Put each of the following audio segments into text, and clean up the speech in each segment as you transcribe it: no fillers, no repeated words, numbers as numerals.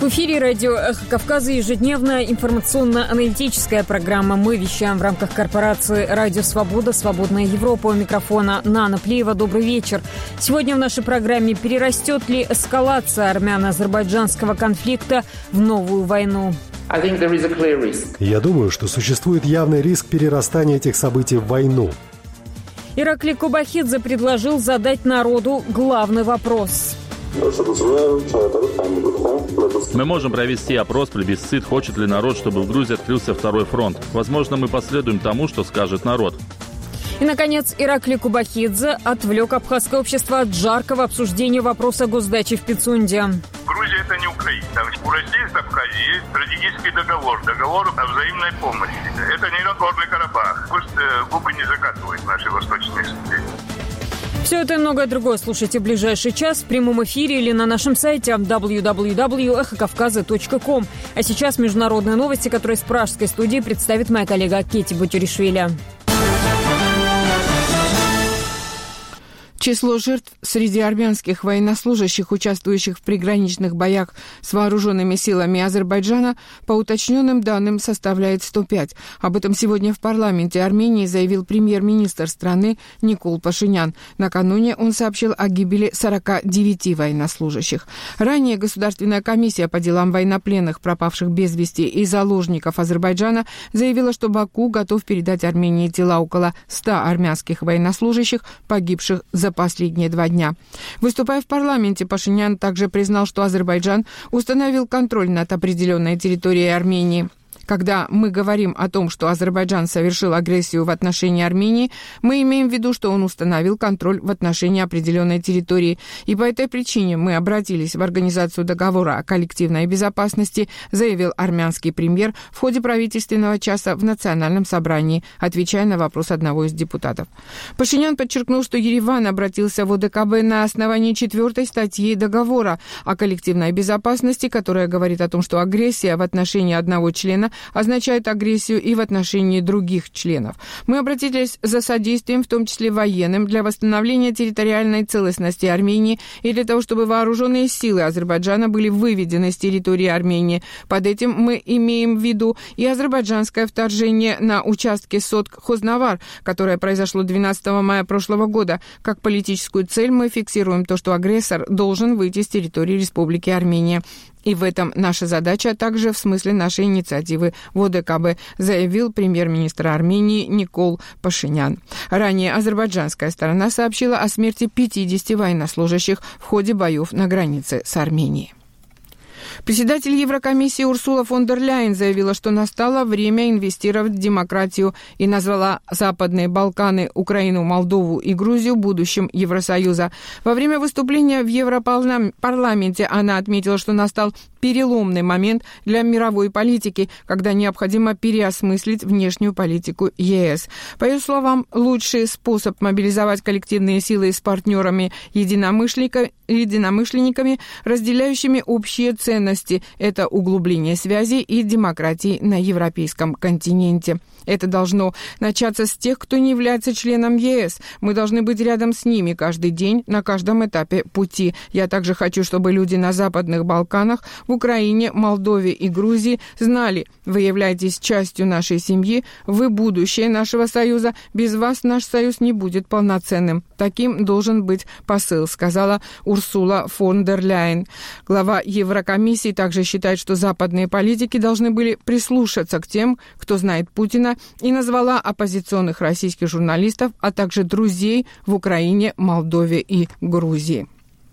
В эфире радио «Эхо Кавказа» ежедневная информационно-аналитическая программа. Мы вещаем в рамках корпорации «Радио Свобода», «Свободная Европа». У микрофона Нана Плеева. Добрый вечер. Сегодня в нашей программе: перерастет ли эскалация армяно-азербайджанского конфликта в новую войну? Я думаю, что существует явный риск перерастания этих событий в войну. Иракли Кубахидзе предложил задать народу главный вопрос. Мы можем провести опрос, плебисцит, хочет ли народ, чтобы в Грузии открылся второй фронт. Возможно, мы последуем тому, что скажет народ. И, наконец, Иракли Кубахидзе отвлек абхазское общество от жаркого обсуждения вопроса госдачи в Пицунде. Грузия – это не Украина. У России с Абхазией есть стратегический договор о взаимной помощи. Это не Нагорный Карабах. Пусть губы не закатывают наши восточные соседи. Все это и многое другое слушайте в ближайший час в прямом эфире или на нашем сайте www.эхокавказа.ком. А сейчас международные новости, которые с пражской студии представит моя коллега Кетти Бутюришвили. Число жертв среди армянских военнослужащих, участвующих в приграничных боях с вооруженными силами Азербайджана, по уточненным данным составляет 105. Об этом сегодня в парламенте Армении заявил премьер-министр страны Никол Пашинян. Накануне он сообщил о гибели 49 военнослужащих. Ранее Государственная комиссия по делам военнопленных, пропавших без вести и заложников Азербайджана заявила, что Баку готов передать Армении тела около 100 армянских военнослужащих, погибших за последние 2 дня. Выступая в парламенте, Пашинян также признал, что Азербайджан установил контроль над определенной территорией Армении. Когда мы говорим о том, что Азербайджан совершил агрессию в отношении Армении, мы имеем в виду, что он установил контроль в отношении определенной территории. И по этой причине мы обратились в Организацию договора о коллективной безопасности, заявил армянский премьер в ходе правительственного часа в Национальном собрании, отвечая на вопрос одного из депутатов. Пашинян подчеркнул, что Ереван обратился в ОДКБ на основании 4 статьи договора о коллективной безопасности, которая говорит о том, что агрессия в отношении одного члена означает агрессию и в отношении других членов. Мы обратились за содействием, в том числе военным, для восстановления территориальной целостности Армении и для того, чтобы вооруженные силы Азербайджана были выведены с территории Армении. Под этим мы имеем в виду и азербайджанское вторжение на участке Сотк-Хознавар, которое произошло 12 мая прошлого года. Как политическую цель мы фиксируем то, что агрессор должен выйти с территории Республики Армения. И в этом наша задача также в смысле нашей инициативы в ОДКБ, заявил премьер-министр Армении Никол Пашинян. Ранее азербайджанская сторона сообщила о смерти 50 военнослужащих в ходе боев на границе с Арменией. Председатель Еврокомиссии Урсула фон дер Ляйен заявила, что настало время инвестировать в демократию и назвала Западные Балканы, Украину, Молдову и Грузию будущим Евросоюза. Во время выступления в Европарламенте она отметила, что настал переломный момент для мировой политики, когда необходимо переосмыслить внешнюю политику ЕС. По ее словам, лучший способ мобилизовать коллективные силы с партнерами-единомышленниками, разделяющими общие ценности, это углубление связей и демократии на европейском континенте. Это должно начаться с тех, кто не является членом ЕС. Мы должны быть рядом с ними каждый день, на каждом этапе пути. Я также хочу, чтобы люди на Западных Балканах, в Украине, Молдове и Грузии знали: вы являетесь частью нашей семьи, вы будущее нашего союза, без вас наш союз не будет полноценным. Таким должен быть посыл, сказала Урсула фон дер Ляйен. Глава Еврокомиссии также считает, что западные политики должны были прислушаться к тем, кто знает Путина, и назвала оппозиционных российских журналистов, а также друзей в Украине, Молдове и Грузии.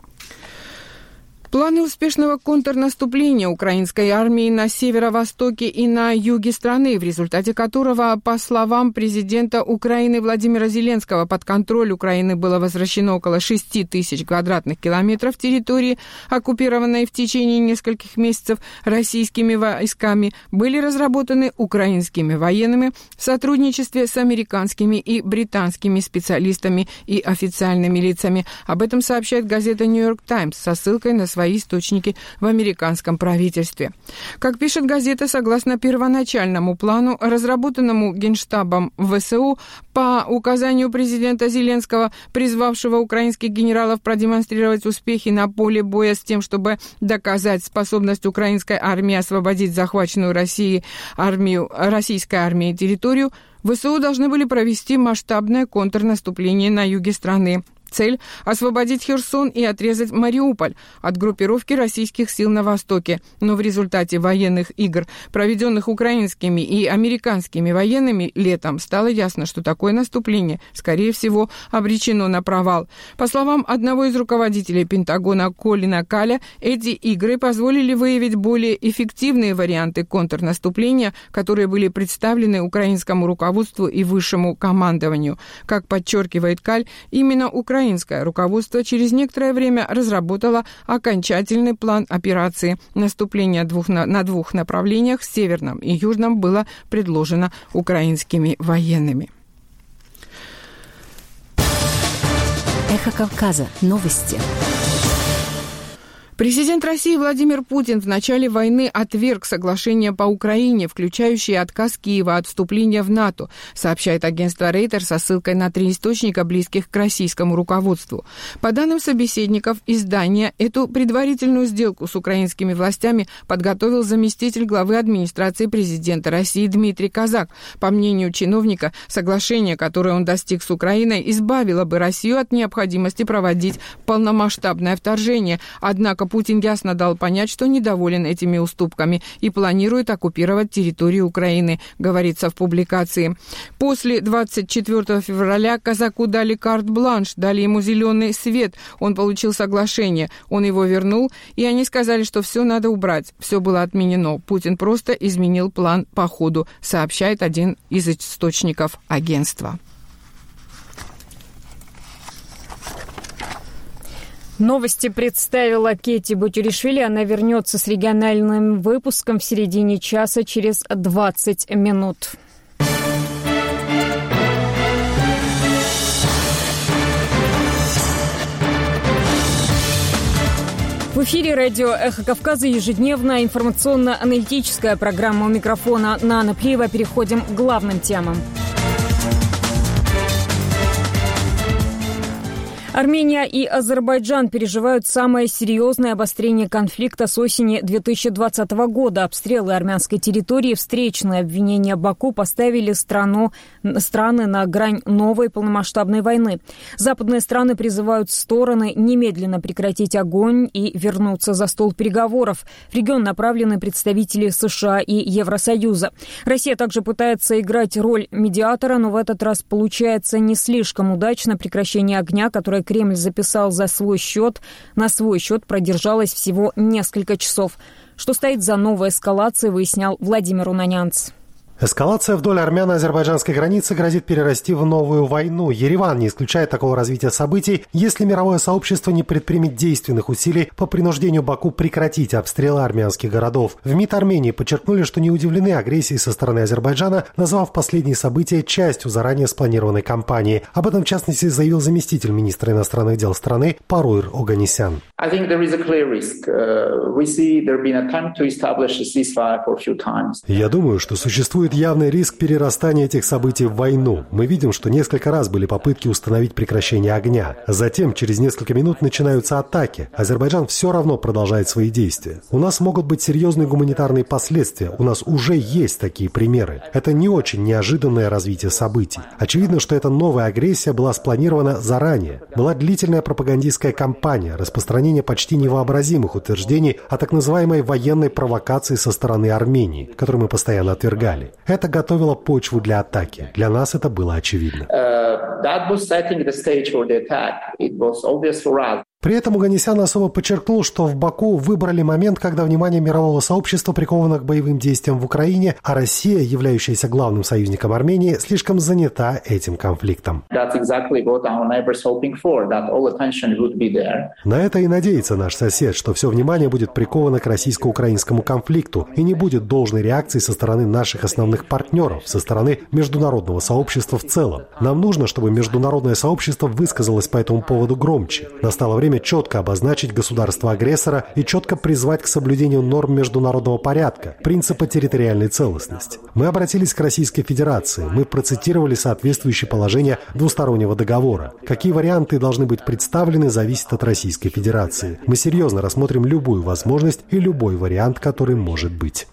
Планы успешного контрнаступления украинской армии на северо-востоке и на юге страны, в результате которого, по словам президента Украины Владимира Зеленского, под контроль Украины было возвращено около 6 тысяч квадратных километров территории, оккупированной в течение нескольких месяцев российскими войсками, были разработаны украинскими военными в сотрудничестве с американскими и британскими специалистами и официальными лицами. Об этом сообщает газета «Нью-Йорк Таймс» со ссылкой на свои свои источники в американском правительстве. Как пишет газета, согласно первоначальному плану, разработанному Генштабом ВСУ по указанию президента Зеленского, призвавшего украинских генералов продемонстрировать успехи на поле боя с тем, чтобы доказать способность украинской армии освободить захваченную российской армией территорию, ВСУ должны были провести масштабное контрнаступление на юге страны. Цель – освободить Херсон и отрезать Мариуполь от группировки российских сил на востоке. Но в результате военных игр, проведенных украинскими и американскими военными летом, стало ясно, что такое наступление, скорее всего, обречено на провал. По словам одного из руководителей Пентагона Колина Каля, эти игры позволили выявить более эффективные варианты контрнаступления, которые были представлены украинскому руководству и высшему командованию. Как подчеркивает Каль, именно украинское руководство через некоторое время разработало окончательный план операции. Наступление на двух направлениях, северном и южном, было предложено украинскими военными. Эхо Кавказа. Новости. Президент России Владимир Путин в начале войны отверг соглашение по Украине, включающее отказ Киева от вступления в НАТО, сообщает агентство Рейтер со ссылкой на 3 источника, близких к российскому руководству. По данным собеседников издания, эту предварительную сделку с украинскими властями подготовил заместитель главы администрации президента России Дмитрий Казак. По мнению чиновника, соглашение, которое он достиг с Украиной, избавило бы Россию от необходимости проводить полномасштабное вторжение. Однако Путин ясно дал понять, что недоволен этими уступками и планирует оккупировать территорию Украины, говорится в публикации. После 24 февраля Казаку дали карт-бланш, дали ему зеленый свет. Он получил соглашение, он его вернул, и они сказали, что все надо убрать. Все было отменено. Путин просто изменил план по ходу, сообщает один из источников агентства. Новости представила Кетти Бутюришвили. Она вернется с региональным выпуском в середине часа через 20 минут. В эфире радио «Эхо Кавказа» ежедневная информационно-аналитическая программа. У микрофона Нана Плиева. Переходим к главным темам. Армения и Азербайджан переживают самое серьезное обострение конфликта с осени 2020 года. Обстрелы армянской территории, встречные обвинения Баку поставили страны на грань новой полномасштабной войны. Западные страны призывают стороны немедленно прекратить огонь и вернуться за стол переговоров. В регион направлены представители США и Евросоюза. Россия также пытается играть роль медиатора, но в этот раз получается не слишком удачно. Прекращение огня, которое Кремль записал на свой счет, продержалось всего несколько часов. Что стоит за новой эскалацией, выяснял Владимир Унанянц. Эскалация вдоль армяно-азербайджанской границы грозит перерасти в новую войну. Ереван не исключает такого развития событий, если мировое сообщество не предпримет действенных усилий по принуждению Баку прекратить обстрелы армянских городов. В МИД Армении подчеркнули, что не удивлены агрессией со стороны Азербайджана, назвав последние события частью заранее спланированной кампании. Об этом, в частности, заявил заместитель министра иностранных дел страны Паруир Оганесян. Я думаю, что существует явный риск перерастания этих событий в войну. Мы видим, что несколько раз были попытки установить прекращение огня. Затем, через несколько минут, начинаются атаки. Азербайджан все равно продолжает свои действия. У нас могут быть серьезные гуманитарные последствия. У нас уже есть такие примеры. Это не очень неожиданное развитие событий. Очевидно, что эта новая агрессия была спланирована заранее. Была длительная пропагандистская кампания, распространение почти невообразимых утверждений о так называемой военной провокации со стороны Армении, которую мы постоянно отвергали. Это готовило почву для атаки. Для нас это было очевидно. При этом Оганесян особо подчеркнул, что в Баку выбрали момент, когда внимание мирового сообщества приковано к боевым действиям в Украине, а Россия, являющаяся главным союзником Армении, слишком занята этим конфликтом. На это и надеется наш сосед, что все внимание будет приковано к российско-украинскому конфликту и не будет должной реакции со стороны наших основных партнеров, со стороны международного сообщества в целом. Нам нужно, чтобы международное сообщество высказалось по этому поводу громче. Настало время, время четко обозначить государство-агрессора и четко призвать к соблюдению норм международного порядка, принципа территориальной целостности. Мы обратились к Российской Федерации, мы процитировали соответствующие положения двустороннего договора. Какие варианты должны быть представлены, зависит от Российской Федерации. Мы серьезно рассмотрим любую возможность и любой вариант, который может быть.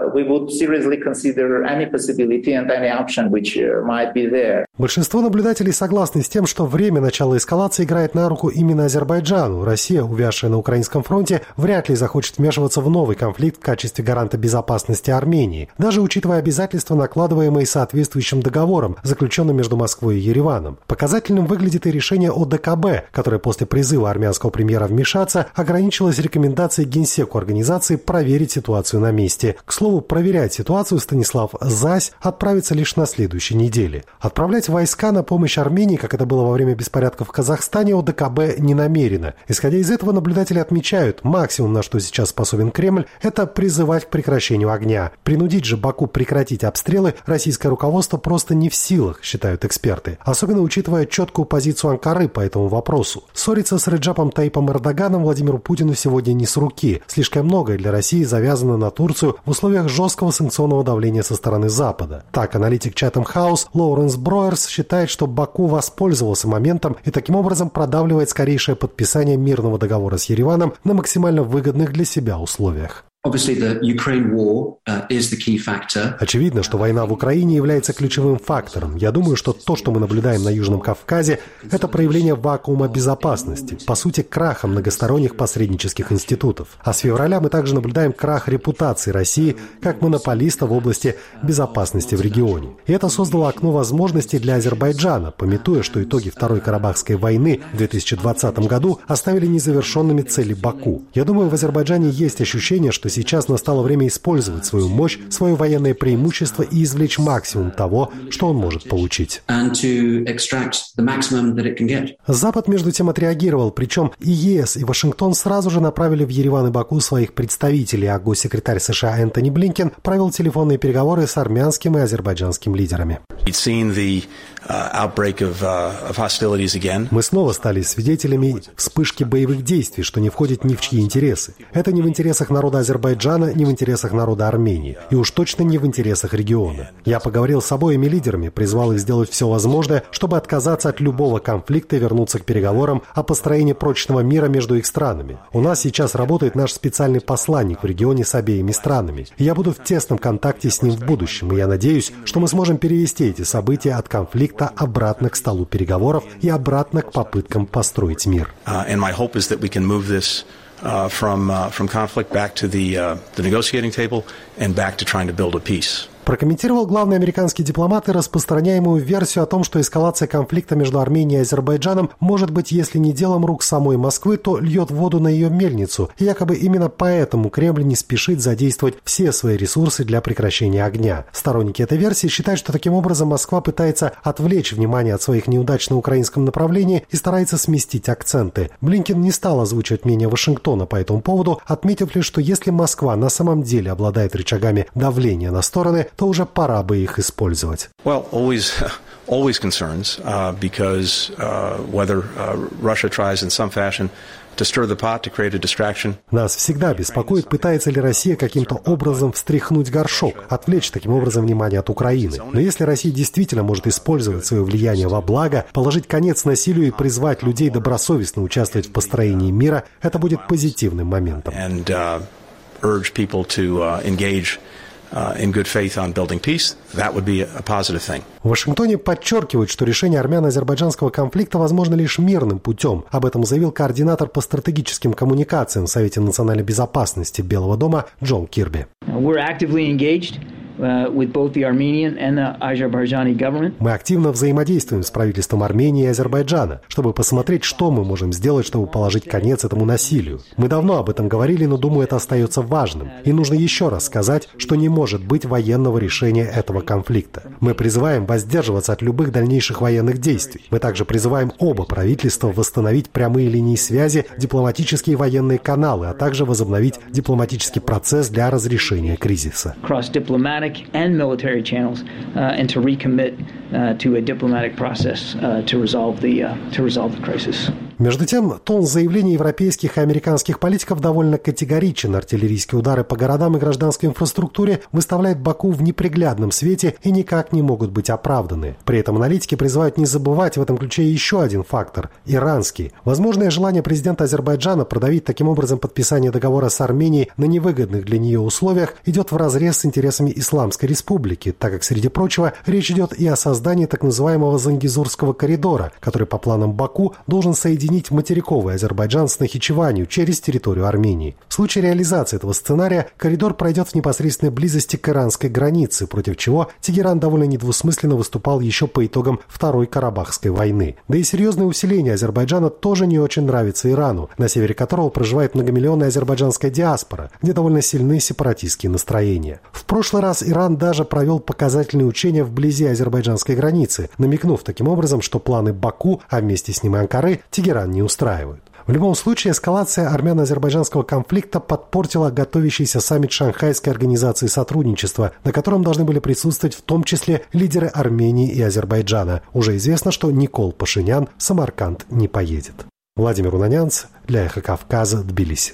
Большинство наблюдателей согласны с тем, что время начала эскалации играет на руку именно Азербайджану. Россия, увязшая на украинском фронте, вряд ли захочет вмешиваться в новый конфликт в качестве гаранта безопасности Армении, даже учитывая обязательства, накладываемые соответствующим договором, заключенным между Москвой и Ереваном. Показательным выглядит и решение ОДКБ, которое после призыва армянского премьера вмешаться ограничилось рекомендацией Генсеку организации проверить ситуацию на месте. К слову, проверять ситуацию Станислав Зась отправится лишь на следующей неделе. Отправлять войска на помощь Армении, как это было во время беспорядков в Казахстане, ОДКБ не намерено. Исходя из этого, наблюдатели отмечают, максимум, на что сейчас способен Кремль, это призывать к прекращению огня. Принудить же Баку прекратить обстрелы российское руководство просто не в силах, считают эксперты. Особенно учитывая четкую позицию Анкары по этому вопросу. Ссориться с Реджепом Таипом Эрдоганом Владимиру Путину сегодня не с руки. Слишком многое для России завязано на Турцию в условиях жесткого санкционного давления со стороны Запада. Так, аналитик Chatham House Лоуренс Броерс считает, что Баку воспользовался моментом и таким образом продавливает скорейшее подписание мирного договора с Ереваном на максимально выгодных для себя условиях. Очевидно, что война в Украине является ключевым фактором. Я думаю, что то, что мы наблюдаем на Южном Кавказе, это проявление вакуума безопасности, по сути, краха многосторонних посреднических институтов. А с февраля мы также наблюдаем крах репутации России как монополиста в области безопасности в регионе. И это создало окно возможностей для Азербайджана, памятуя, что итоги Второй Карабахской войны в 2020 году оставили незавершенными цели Баку. Я думаю, в Азербайджане есть ощущение, что сейчас настало время использовать свою мощь, свое военное преимущество и извлечь максимум того, что он может получить. Запад, между тем, отреагировал, причем и ЕС, и Вашингтон сразу же направили в Ереван и Баку своих представителей, а госсекретарь США Энтони Блинкен провел телефонные переговоры с армянским и азербайджанским лидерами. Мы снова стали свидетелями вспышки боевых действий, что не входит ни в чьи интересы. Это не в интересах народа Азербайджана, не в интересах народа Армении. И уж точно не в интересах региона. Я поговорил с обоими лидерами, призвал их сделать все возможное, чтобы отказаться от любого конфликта и вернуться к переговорам о построении прочного мира между их странами. У нас сейчас работает наш специальный посланник в регионе с обеими странами. И я буду в тесном контакте с ним в будущем. И я надеюсь, что мы сможем перевести эти события от конфликта обратно к столу переговоров и обратно к попыткам построить мир. From conflict back to the negotiating table and back to trying to build a peace. Прокомментировал главный американский дипломат и распространяемую версию о том, что эскалация конфликта между Арменией и Азербайджаном может быть, если не делом рук самой Москвы, то льет воду на ее мельницу. И якобы именно поэтому Кремль не спешит задействовать все свои ресурсы для прекращения огня. Сторонники этой версии считают, что таким образом Москва пытается отвлечь внимание от своих неудач на украинском направлении и старается сместить акценты. Блинкен не стал озвучивать мнение Вашингтона по этому поводу, отметив лишь, что если Москва на самом деле обладает рычагами давления на стороны, то уже пора бы их использовать. Always concerns, because whether Russia tries in some fashion to stir the pot to create a distraction. Нас всегда беспокоит, пытается ли Россия каким-то образом встряхнуть горшок, отвлечь таким образом внимание от Украины. Но если Россия действительно может использовать свое влияние во благо, положить конец насилию и призвать людей добросовестно участвовать в построении мира, это будет позитивным моментом. Urge people to engage in good faith on building peace, that would be a positive thing. В Вашингтоне подчеркивают, что решение армяно-азербайджанского конфликта возможно лишь мирным путем. Об этом заявил координатор по стратегическим коммуникациям в Совете национальной безопасности Белого дома Джон Кирби. Мы активно взаимодействуем с правительством Армении и Азербайджана, чтобы посмотреть, что мы можем сделать, чтобы положить конец этому насилию. Мы давно об этом говорили, но, думаю, это остается важным. И нужно еще раз сказать, что не может быть военного решения этого конфликта. Мы призываем воздерживаться от любых дальнейших военных действий. Мы также призываем оба правительства восстановить прямые линии связи, дипломатические и военные каналы, а также возобновить дипломатический процесс для разрешения кризиса. And military channels, and to recommit to a diplomatic process to resolve the crisis. Между тем, тон заявлений европейских и американских политиков довольно категоричен. Артиллерийские удары по городам и гражданской инфраструктуре выставляют Баку в неприглядном свете и никак не могут быть оправданы. При этом аналитики призывают не забывать в этом ключе еще один фактор – иранский. Возможное желание президента Азербайджана продавить таким образом подписание договора с Арменией на невыгодных для нее условиях идет вразрез с интересами Исламской Республики, так как, среди прочего, речь идет и о создании так называемого Зангезурского коридора, который по планам Баку должен соединить материковый Азербайджан с Нахичеванью через территорию Армении. В случае реализации этого сценария коридор пройдет в непосредственной близости к иранской границе, против чего Тегеран довольно недвусмысленно выступал еще по итогам Второй Карабахской войны. Да и серьезное усиление Азербайджана тоже не очень нравится Ирану, на севере которого проживает многомиллионная азербайджанская диаспора, где довольно сильны сепаратистские настроения. В прошлый раз Иран даже провел показательные учения вблизи азербайджанской границы, намекнув таким образом, что планы Баку, а вместе с ним и Анкары, Тегеран не устраивают. В любом случае, эскалация армяно-азербайджанского конфликта подпортила готовящийся саммит Шанхайской организации сотрудничества, на котором должны были присутствовать в том числе лидеры Армении и Азербайджана. Уже известно, что Никол Пашинян в Самарканд не поедет. Владимир Унанянц для «Эхо Кавказа», Тбилиси.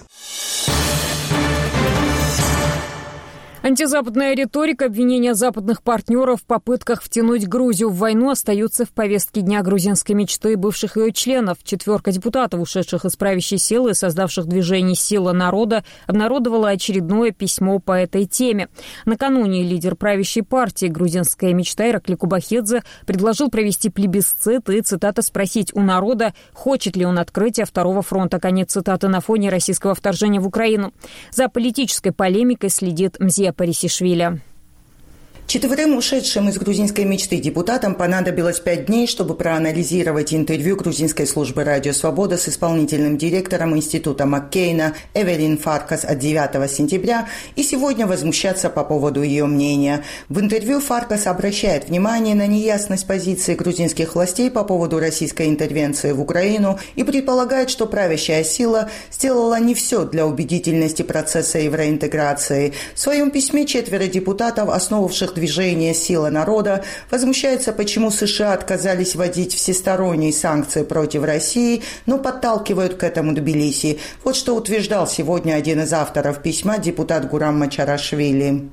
Антизападная риторика, обвинения западных партнеров в попытках втянуть Грузию в войну остаются в повестке дня грузинской мечты бывших ее членов. 4 депутатов, ушедших из правящей силы и создавших движение «Сила народа», обнародовала очередное письмо по этой теме. Накануне лидер правящей партии «Грузинская мечта» Иракли Кубахидзе предложил провести плебисцит и, цитата, спросить у народа, хочет ли он открытия второго фронта. Конец цитаты на фоне российского вторжения в Украину. За политической полемикой следит Мзия Парисишвили. 4 ушедшим из грузинской мечты депутатам понадобилось 5 дней, чтобы проанализировать интервью грузинской службы «Радио Свобода» с исполнительным директором Института Маккейна Эвелин Фаркас от 9 сентября и сегодня возмущаться по поводу ее мнения. В интервью Фаркас обращает внимание на неясность позиции грузинских властей по поводу российской интервенции в Украину и предполагает, что правящая сила сделала не все для убедительности процесса евроинтеграции. В своем письме 4 депутатов, основавших движение «Сила народа», возмущаются, почему США отказались вводить всесторонние санкции против России, но подталкивают к этому Тбилиси. Вот что утверждал сегодня один из авторов письма, депутат Гурам Мачарашвили.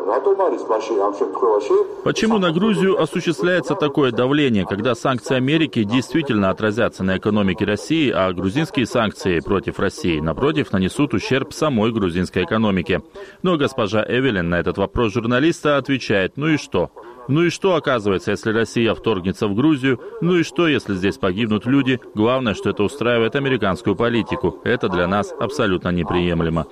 Почему на Грузию осуществляется такое давление, когда санкции Америки действительно отразятся на экономике России, а грузинские санкции против России, напротив, нанесут ущерб самой грузинской экономике? Но госпожа Эвелин на этот вопрос журналиста отвечает: ну и что? Ну и что, оказывается, если Россия вторгнется в Грузию? Ну и что, если здесь погибнут люди? Главное, что это устраивает американскую политику. Это для нас абсолютно неприемлемо.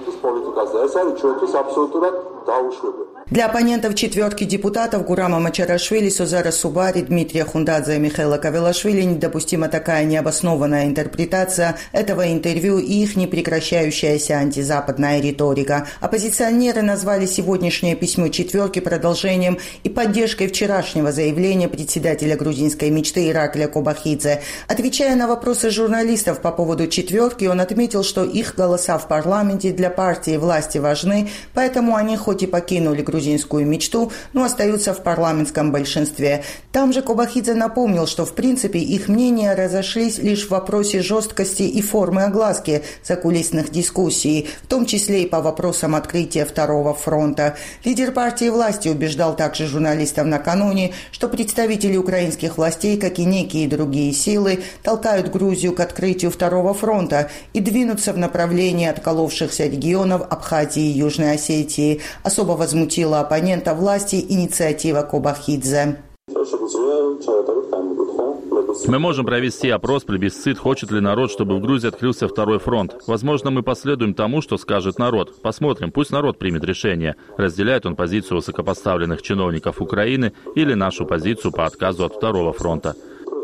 Для оппонентов 4 депутатов Гурама Мачарашвили, Созара Субари, Дмитрия Хундадзе и Михаила Кавелашвили недопустима такая необоснованная интерпретация этого интервью и их непрекращающаяся антизападная риторика. Оппозиционеры назвали сегодняшнее письмо 4 продолжением и поддержкой вчерашнего заявления председателя грузинской мечты Иракля Кубахидзе. Отвечая на вопросы журналистов по поводу 4, он отметил, что их голоса в парламенте для партии власти важны, поэтому они хоть и покинули грузинскую мечту, но остаются в парламентском большинстве. Там же Кубахидзе напомнил, что в принципе их мнения разошлись лишь в вопросе жесткости и формы огласки закулисных дискуссий, в том числе и по вопросам открытия второго фронта. Лидер партии власти убеждал также журналистов накануне, что представители украинских властей, как и некие другие силы, толкают Грузию к открытию второго фронта и двинутся в направлении отколовшихся регионов Абхазии и Южной Осетии. Особо возмутила оппонента власти инициатива Кубахидзе. Мы можем провести опрос, плебисцит, хочет ли народ, чтобы в Грузии открылся второй фронт. Возможно, мы последуем тому, что скажет народ. Посмотрим, пусть народ примет решение, разделяет он позицию высокопоставленных чиновников Украины или нашу позицию по отказу от второго фронта.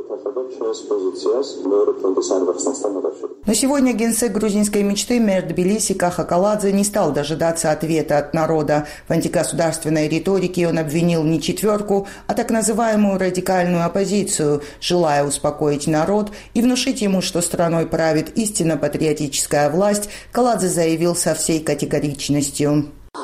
Но сегодня генсек грузинской мечты мэр Тбилиси Каха Каладзе не стал дожидаться ответа от народа. В антигосударственной риторике он обвинил не 4, а так называемую радикальную оппозицию, желая успокоить народ и внушить ему, что страной правит истинно патриотическая власть. Каладзе заявил со всей категоричностью: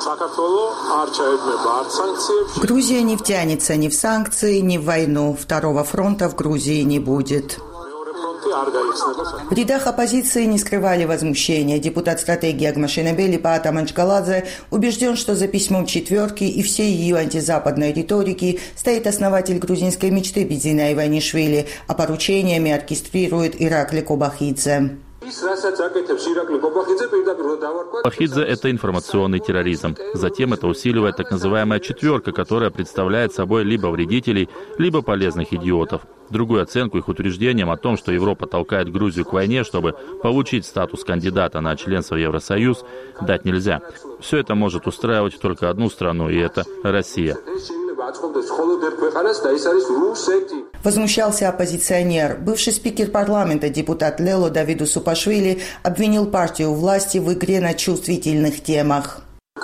Грузия не втянется ни в санкции, ни в войну. Второго фронта в Грузии не будет. В рядах оппозиции не скрывали возмущения. Депутат стратегии Агмашенебели Паата Манчкаладзе убежден, что за письмом четверки и всей ее антизападной риторики стоит основатель грузинской мечты Бидзина Иванишвили, а поручениями оркестрирует Иракли Кобахидзе. Кобахидзе – это информационный терроризм. Затем это усиливает так называемая четверка, которая представляет собой либо вредителей, либо полезных идиотов. Другую оценку их утверждениям о том, что Европа толкает Грузию к войне, чтобы получить статус кандидата на членство в Евросоюз, дать нельзя. Все это может устраивать только одну страну, и это Россия. Возмущался оппозиционер. Бывший спикер парламента, депутат Лело Давиду Супашвили, обвинил партию власти в игре на чувствительных темах.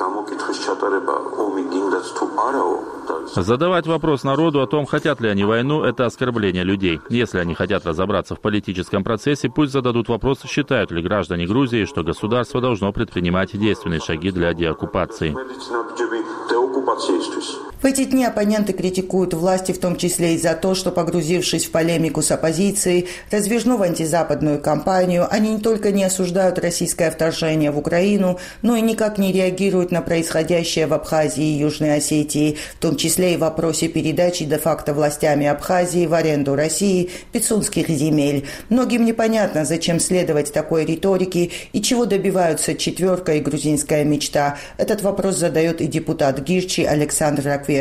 Задавать вопрос народу о том, хотят ли они войну, это оскорбление людей. Если они хотят разобраться в политическом процессе, пусть зададут вопрос, считают ли граждане Грузии, что государство должно предпринимать действенные шаги для деоккупации. В эти дни оппоненты критикуют власти, в том числе и за то, что, погрузившись в полемику с оппозицией, раздвижну в антизападную кампанию, они не только не осуждают российское вторжение в Украину, но и никак не реагируют на происходящее в Абхазии и Южной Осетии, в том числе и в вопросе передачи де-факто властями Абхазии в аренду России пицунских земель. Многим непонятно, зачем следовать такой риторике и чего добиваются четверка и грузинская мечта. Этот вопрос задает и депутат Гирчи Александр Раквишвили.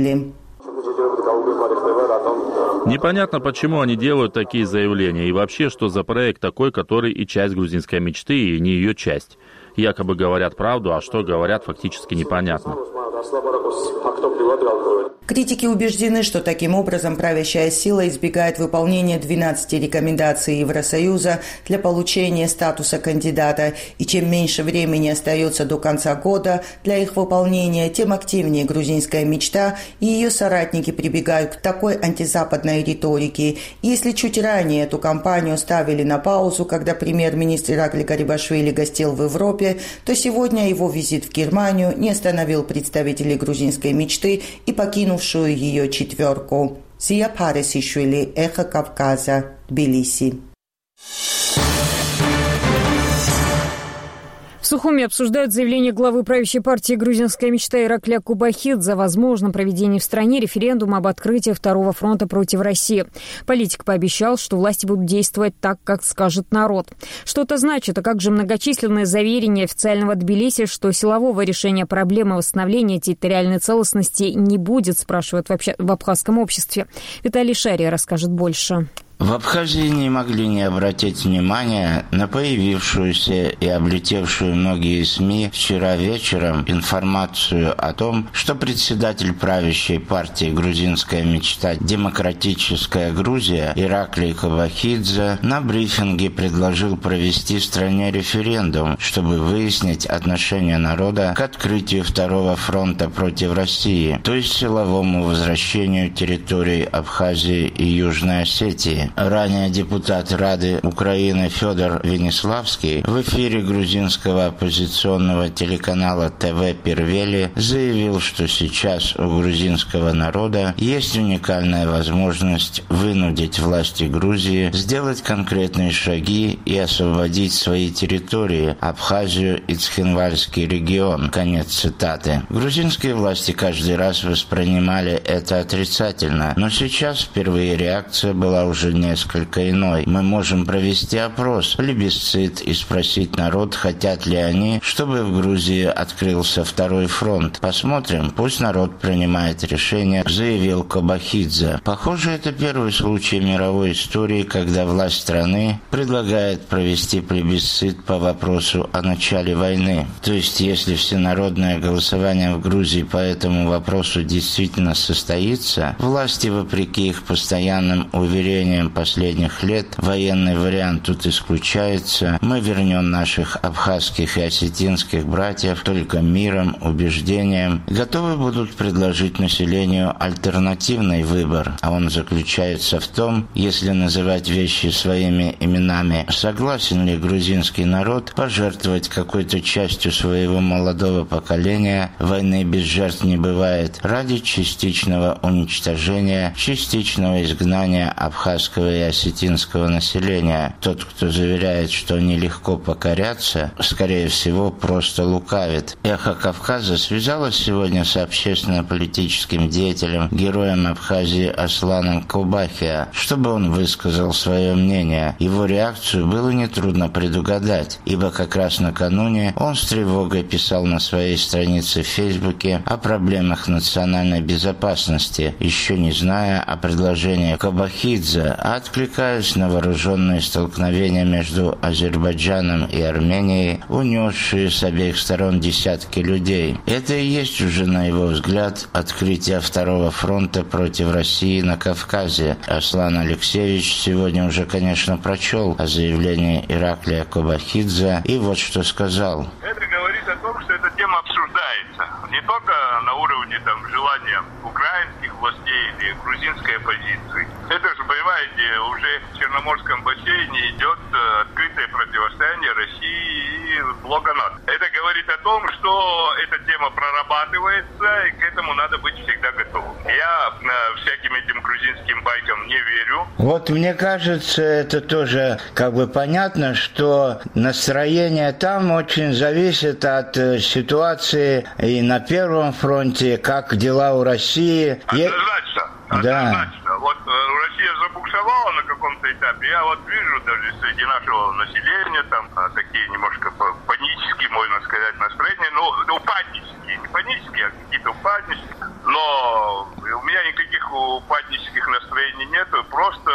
Непонятно, почему они делают такие заявления и вообще, что за проект такой, который и часть грузинской мечты, и не ее часть. Якобы говорят правду, а что говорят, фактически непонятно. Критики убеждены, что таким образом правящая сила избегает выполнения 12 рекомендаций Евросоюза для получения статуса кандидата, и чем меньше времени остается до конца года для их выполнения, тем активнее грузинская мечта и ее соратники прибегают к такой антизападной риторике. Если чуть ранее эту кампанию ставили на паузу, когда премьер-министр Иракли Гарибашвили гостил в Европе, то сегодня его визит в Германию не остановил представителей грузинской мечты и покинувшую ее четверку. Зия Парисишвили, Эхо Кавказа, Тбилиси. В Сухуми обсуждают заявление главы правящей партии «Грузинская мечта» Иракля Кобахидзе о возможном проведении в стране референдума об открытии второго фронта против России. Политик пообещал, что власти будут действовать так, как скажет народ. Что это значит, а как же многочисленные заверения официального Тбилиси, что силового решения проблемы восстановления территориальной целостности не будет, спрашивают в абхазском обществе. Виталий Шария расскажет больше. В Абхазии не могли не обратить внимания на появившуюся и облетевшую многие СМИ вчера вечером информацию о том, что председатель правящей партии «Грузинская мечта. Демократическая Грузия» Ираклий Кобахидзе на брифинге предложил провести в стране референдум, чтобы выяснить отношение народа к открытию второго фронта против России, то есть силовому возвращению территорий Абхазии и Южной Осетии. Ранее депутат Рады Украины Федор Венеславский в эфире грузинского оппозиционного телеканала ТВ Первели заявил, что сейчас у грузинского народа есть уникальная возможность вынудить власти Грузии сделать конкретные шаги и освободить свои территории, Абхазию и Цхинвальский регион. Конец цитаты. Грузинские власти каждый раз воспринимали это отрицательно, но сейчас впервые реакция была уже несколько иной. Мы можем провести опрос, плебисцит и спросить народ, хотят ли они, чтобы в Грузии открылся второй фронт. Посмотрим, пусть народ принимает решение, заявил Кобахидзе. Похоже, это первый случай мировой истории, когда власть страны предлагает провести плебисцит по вопросу о начале войны. То есть, если всенародное голосование в Грузии по этому вопросу действительно состоится, власти, вопреки их постоянным уверениям последних лет, военный вариант тут исключается, мы вернем наших абхазских и осетинских братьев только миром, убеждением, готовы будут предложить населению альтернативный выбор, а он заключается в том, если называть вещи своими именами, согласен ли грузинский народ пожертвовать какой-то частью своего молодого поколения, войны без жертв не бывает, ради частичного уничтожения, частичного изгнания абхазского абхазского и осетинского населения. Тот, кто заверяет, что они легко покорятся, скорее всего, просто лукавит. «Эхо Кавказа» связалось сегодня с общественно-политическим деятелем, героем Абхазии Асланом Кубахия, чтобы он высказал свое мнение. Его реакцию было нетрудно предугадать, ибо как раз накануне он с тревогой писал на своей странице в Фейсбуке о проблемах национальной безопасности, еще не зная о предложении Кобахидзе, а откликаясь на вооруженные столкновения между Азербайджаном и Арменией, унесшие с обеих сторон десятки людей. Это и есть уже, на его взгляд, открытие второго фронта против России на Кавказе. Аслан Алексеевич сегодня уже, конечно, прочел о заявлении Ираклия Кобахидзе и вот что сказал. Это говорит о том, что эта тема обсуждается не только на уровне желания украинских властей или грузинской оппозиции. Это же, понимаете, уже в Черноморском бассейне идет открытое противостояние России и блока НАТО. Это говорит о том, что эта тема прорабатывается, и к этому надо быть всегда готовым. Я всяким этим грузинским байкам не верю. Вот мне кажется, это тоже понятно, что настроение там очень зависит от ситуации и на Первом фронте, как дела у России. Однозначно. Да. Вот Россия забуксовала на каком-то этапе. Я вижу даже среди нашего населения такие немножко панические, можно сказать, настроения. Упаднические. Не панические, а какие-то упаднические. Но у меня никаких упаднических настроений нету. Просто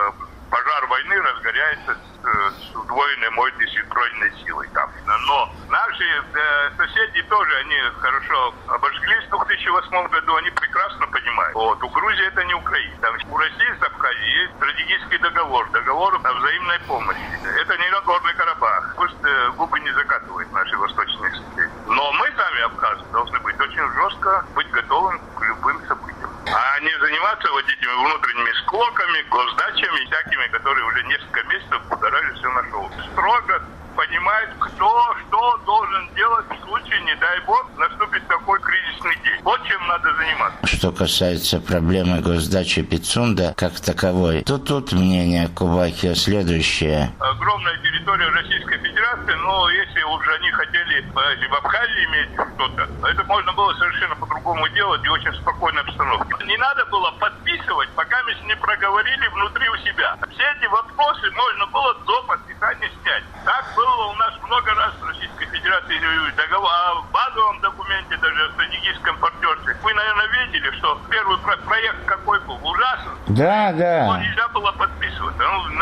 пожар войны разгоряется с удвоенной мощной синхронной силой там. Но наши соседи тоже, они хорошо обожглись в 2008 году, они прекрасно понимают. У Грузии это не Украина. У России с Абхазией есть стратегический договор о взаимной помощи. Это не Нагорный Карабах. Пусть губы не закатывают наши восточные соседи. Но мы сами, абхазы, должны быть очень жестко, быть готовым к любым событиям. А не заниматься этими внутренними склоками, госдачами, всякими, которые уже несколько месяцев будоражат все наше общество. Строго понимает, кто что должен делать в случае, не дай бог, наступит такой кризисный день. Вот чем надо заниматься. Что касается проблемы госдачи Пицунда как таковой, то тут мнение Кубахия следующее. Огромная территория Российской Федерации, но если уже они хотели в Абхазии иметь что-то, это можно было совершенно по-другому делать и очень спокойной обстановке. Не надо было подписывать, пока мы не проговорили внутри у себя. Все эти вопросы можно было до подписания снять. Так было у нас много раз в Российской Федерации договор, а в базовом документе, даже о стратегическом партнерстве. Вы, наверное, видели, что первый проект какой был? Ужасен. Да. Его нельзя было подписывать. На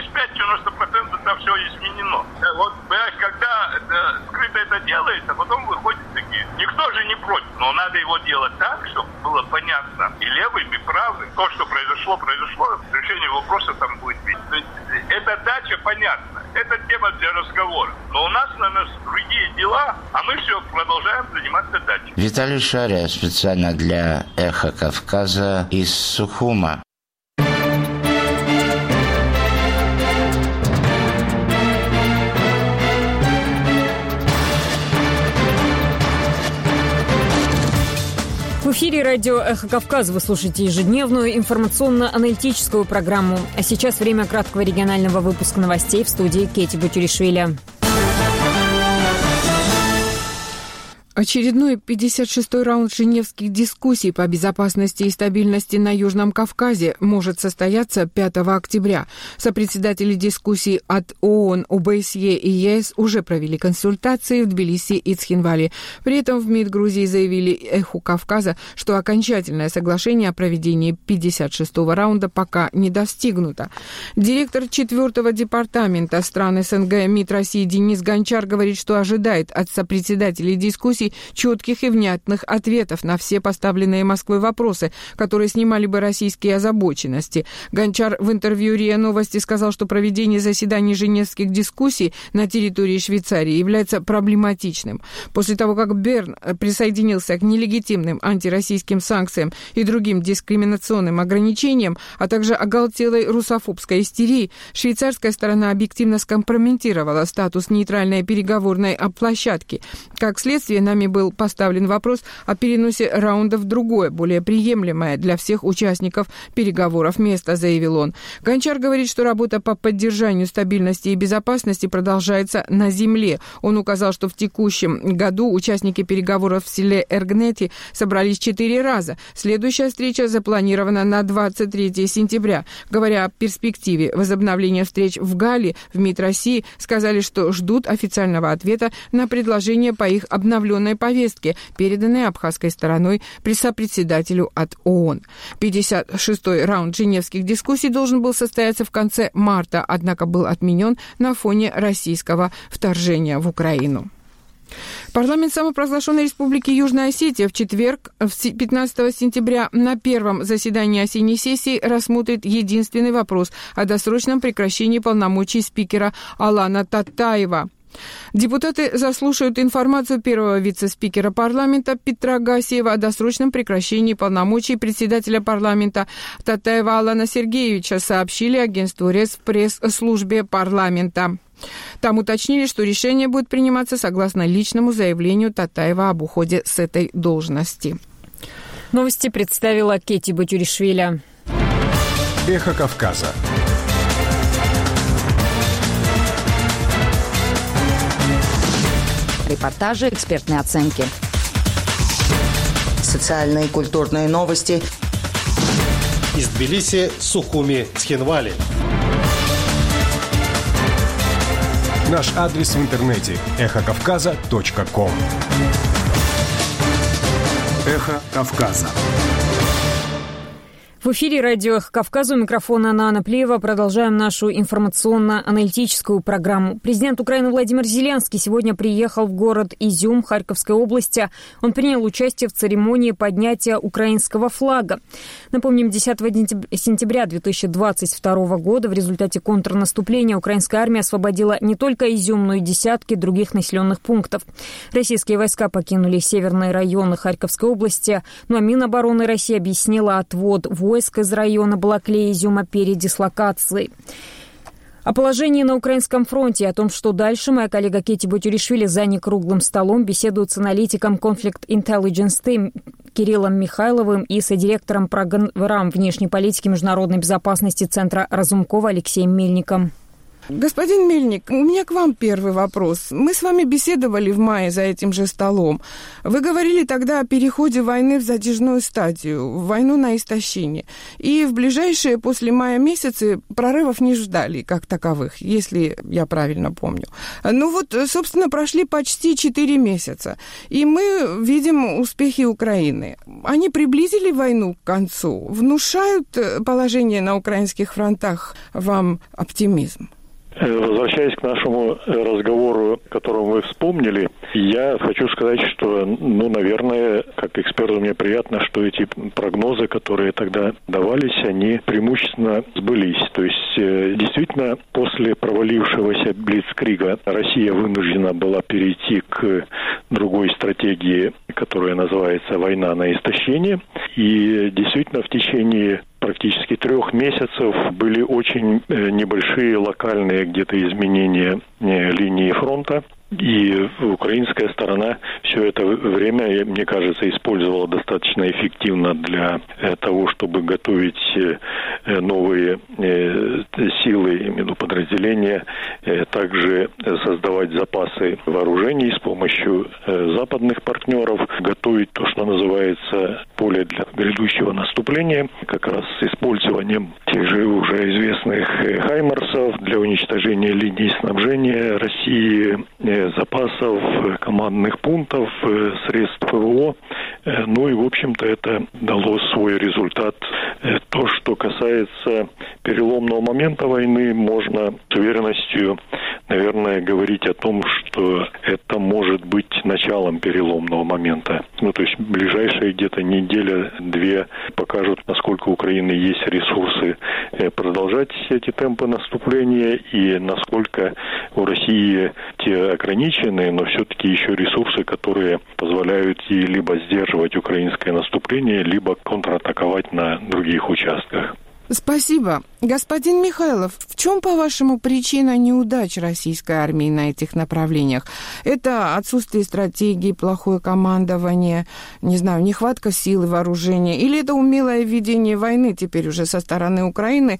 85-90% там все изменено. Вот, понимаешь, когда скрыто это делается, потом выходят такие. Никто же не против, но надо его делать так, чтобы было понятно и левым, и правым. То, что произошло. Решение вопроса там будет видно. Эта дача понятна. Это тема для разговора. Но у нас, наверное, другие дела, а мы все продолжаем заниматься дачей. Виталий Шария специально для «Эхо Кавказа» из Сухума. В эфире радио «Эхо Кавказа» вы слушаете ежедневную информационно-аналитическую программу. А сейчас время краткого регионального выпуска новостей в студии Кети Бутюришвили. Очередной 56-й раунд женевских дискуссий по безопасности и стабильности на Южном Кавказе может состояться 5 октября. Сопредседатели дискуссий от ООН, ОБСЕ и ЕС уже провели консультации в Тбилиси и Цхинвале. При этом в МИД Грузии заявили «Эху Кавказа», что окончательное соглашение о проведении 56-го раунда пока не достигнуто. Директор 4-го департамента стран СНГ МИД России Денис Гончар говорит, что ожидает от сопредседателей дискуссий четких и внятных ответов на все поставленные Москвой вопросы, которые снимали бы российские озабоченности. Гончар в интервью РИА Новости сказал, что проведение заседаний женевских дискуссий на территории Швейцарии является проблематичным. После того, как Берн присоединился к нелегитимным антироссийским санкциям и другим дискриминационным ограничениям, а также оголтелой русофобской истерии, швейцарская сторона объективно скомпрометировала статус нейтральной переговорной площадки. Как следствие, на сторонами был поставлен вопрос о переносе раунда в другое, более приемлемое для всех участников переговоров место, заявил он. Гончар говорит, что работа по поддержанию стабильности и безопасности продолжается на земле. Он указал, что в текущем году участники переговоров в селе Эргнети собрались 4 раза. Следующая встреча запланирована на 23 сентября. Говоря о перспективе возобновления встреч в Галле, в МИД России сказали, что ждут официального ответа на предложение по их обновленной повестке, переданной абхазской стороной сопредседателю от ООН. 56-й раунд женевских дискуссий должен был состояться в конце марта, однако был отменен на фоне российского вторжения в Украину. Парламент самопровозглашенной Республики Южная Осетия в четверг, 15 сентября, на первом заседании осенней сессии рассмотрит единственный вопрос о досрочном прекращении полномочий спикера Алана Татаева. Депутаты заслушают информацию первого вице-спикера парламента Петра Гасиева о досрочном прекращении полномочий председателя парламента Татаева Алана Сергеевича, сообщили агентству РЕС в пресс-службе парламента. Там уточнили, что решение будет приниматься согласно личному заявлению Татаева об уходе с этой должности. Новости представила Кетти Батюришвили. Эхо Кавказа. Репортажи, экспертные оценки. Социальные и культурные новости. Из Тбилиси, Сухуми, Цхинвали. Наш адрес в интернете – эхокавказа.ком. Эхо Кавказа. В эфире радио «Эхо Кавказа», у микрофона Нана Плиева. Продолжаем нашу информационно-аналитическую программу. Президент Украины Владимир Зеленский сегодня приехал в город Изюм Харьковской области. Он принял участие в церемонии поднятия украинского флага. Напомним, 10 сентября 2022 года в результате контрнаступления украинская армия освободила не только Изюм, но и десятки других населенных пунктов. Российские войска покинули северные районы Харьковской области, но Минобороны России объяснила отвод войск из района Балаклея и Изюма передислокацией. О положении на украинском фронте и о том, что дальше, моя коллега Кетти Батюришвили за некруглым столом беседует с аналитиком Conflict Intelligence Team Кириллом Михайловым и содиректором программ внешней политики и международной безопасности Центра Разумкова Алексеем Мельником. Господин Мельник, у меня к вам первый вопрос. Мы с вами беседовали в мае за этим же столом. Вы говорили тогда о переходе войны в затяжную стадию, в войну на истощение. И в ближайшие после мая месяцы прорывов не ждали, как таковых, если я правильно помню. Ну вот, собственно, прошли почти 4 месяца. И мы видим успехи Украины. Они приблизили войну к концу? Внушают положение на украинских фронтах вам оптимизм? Возвращаясь к нашему разговору, который вы вспомнили, я хочу сказать, что, наверное, как эксперту мне приятно, что эти прогнозы, которые тогда давались, они преимущественно сбылись. То есть, действительно, после провалившегося Блицкрига Россия вынуждена была перейти к другой стратегии, которая называется «война на истощение». И действительно, в течение практически 3 месяцев были очень небольшие локальные где-то изменения линии фронта. И украинская сторона все это время, мне кажется, использовала достаточно эффективно для того, чтобы готовить новые силы, именно подразделения, также создавать запасы вооружений с помощью западных партнеров, готовить то, что называется поле для грядущего наступления, как раз с использованием тех же уже известных «Хаймарсов» для уничтожения линий снабжения России, запасов, командных пунктов, средств ПВО. Ну и, в общем-то, это дало свой результат. То, что касается переломного момента войны, можно с уверенностью, наверное, говорить о том, что это может быть началом переломного момента. То есть ближайшие где-то неделя-две покажут, насколько у Украины есть ресурсы продолжать эти темпы наступления и насколько у России те ограниченные, но все-таки еще ресурсы, которые позволяют ей либо сдерживать украинское наступление, либо контратаковать на других участках. Спасибо. Господин Михайлов, в чем, по-вашему, причина неудач российской армии на этих направлениях? Это отсутствие стратегии, плохое командование, не знаю, нехватка сил и вооружения? Или это умелое ведение войны теперь уже со стороны Украины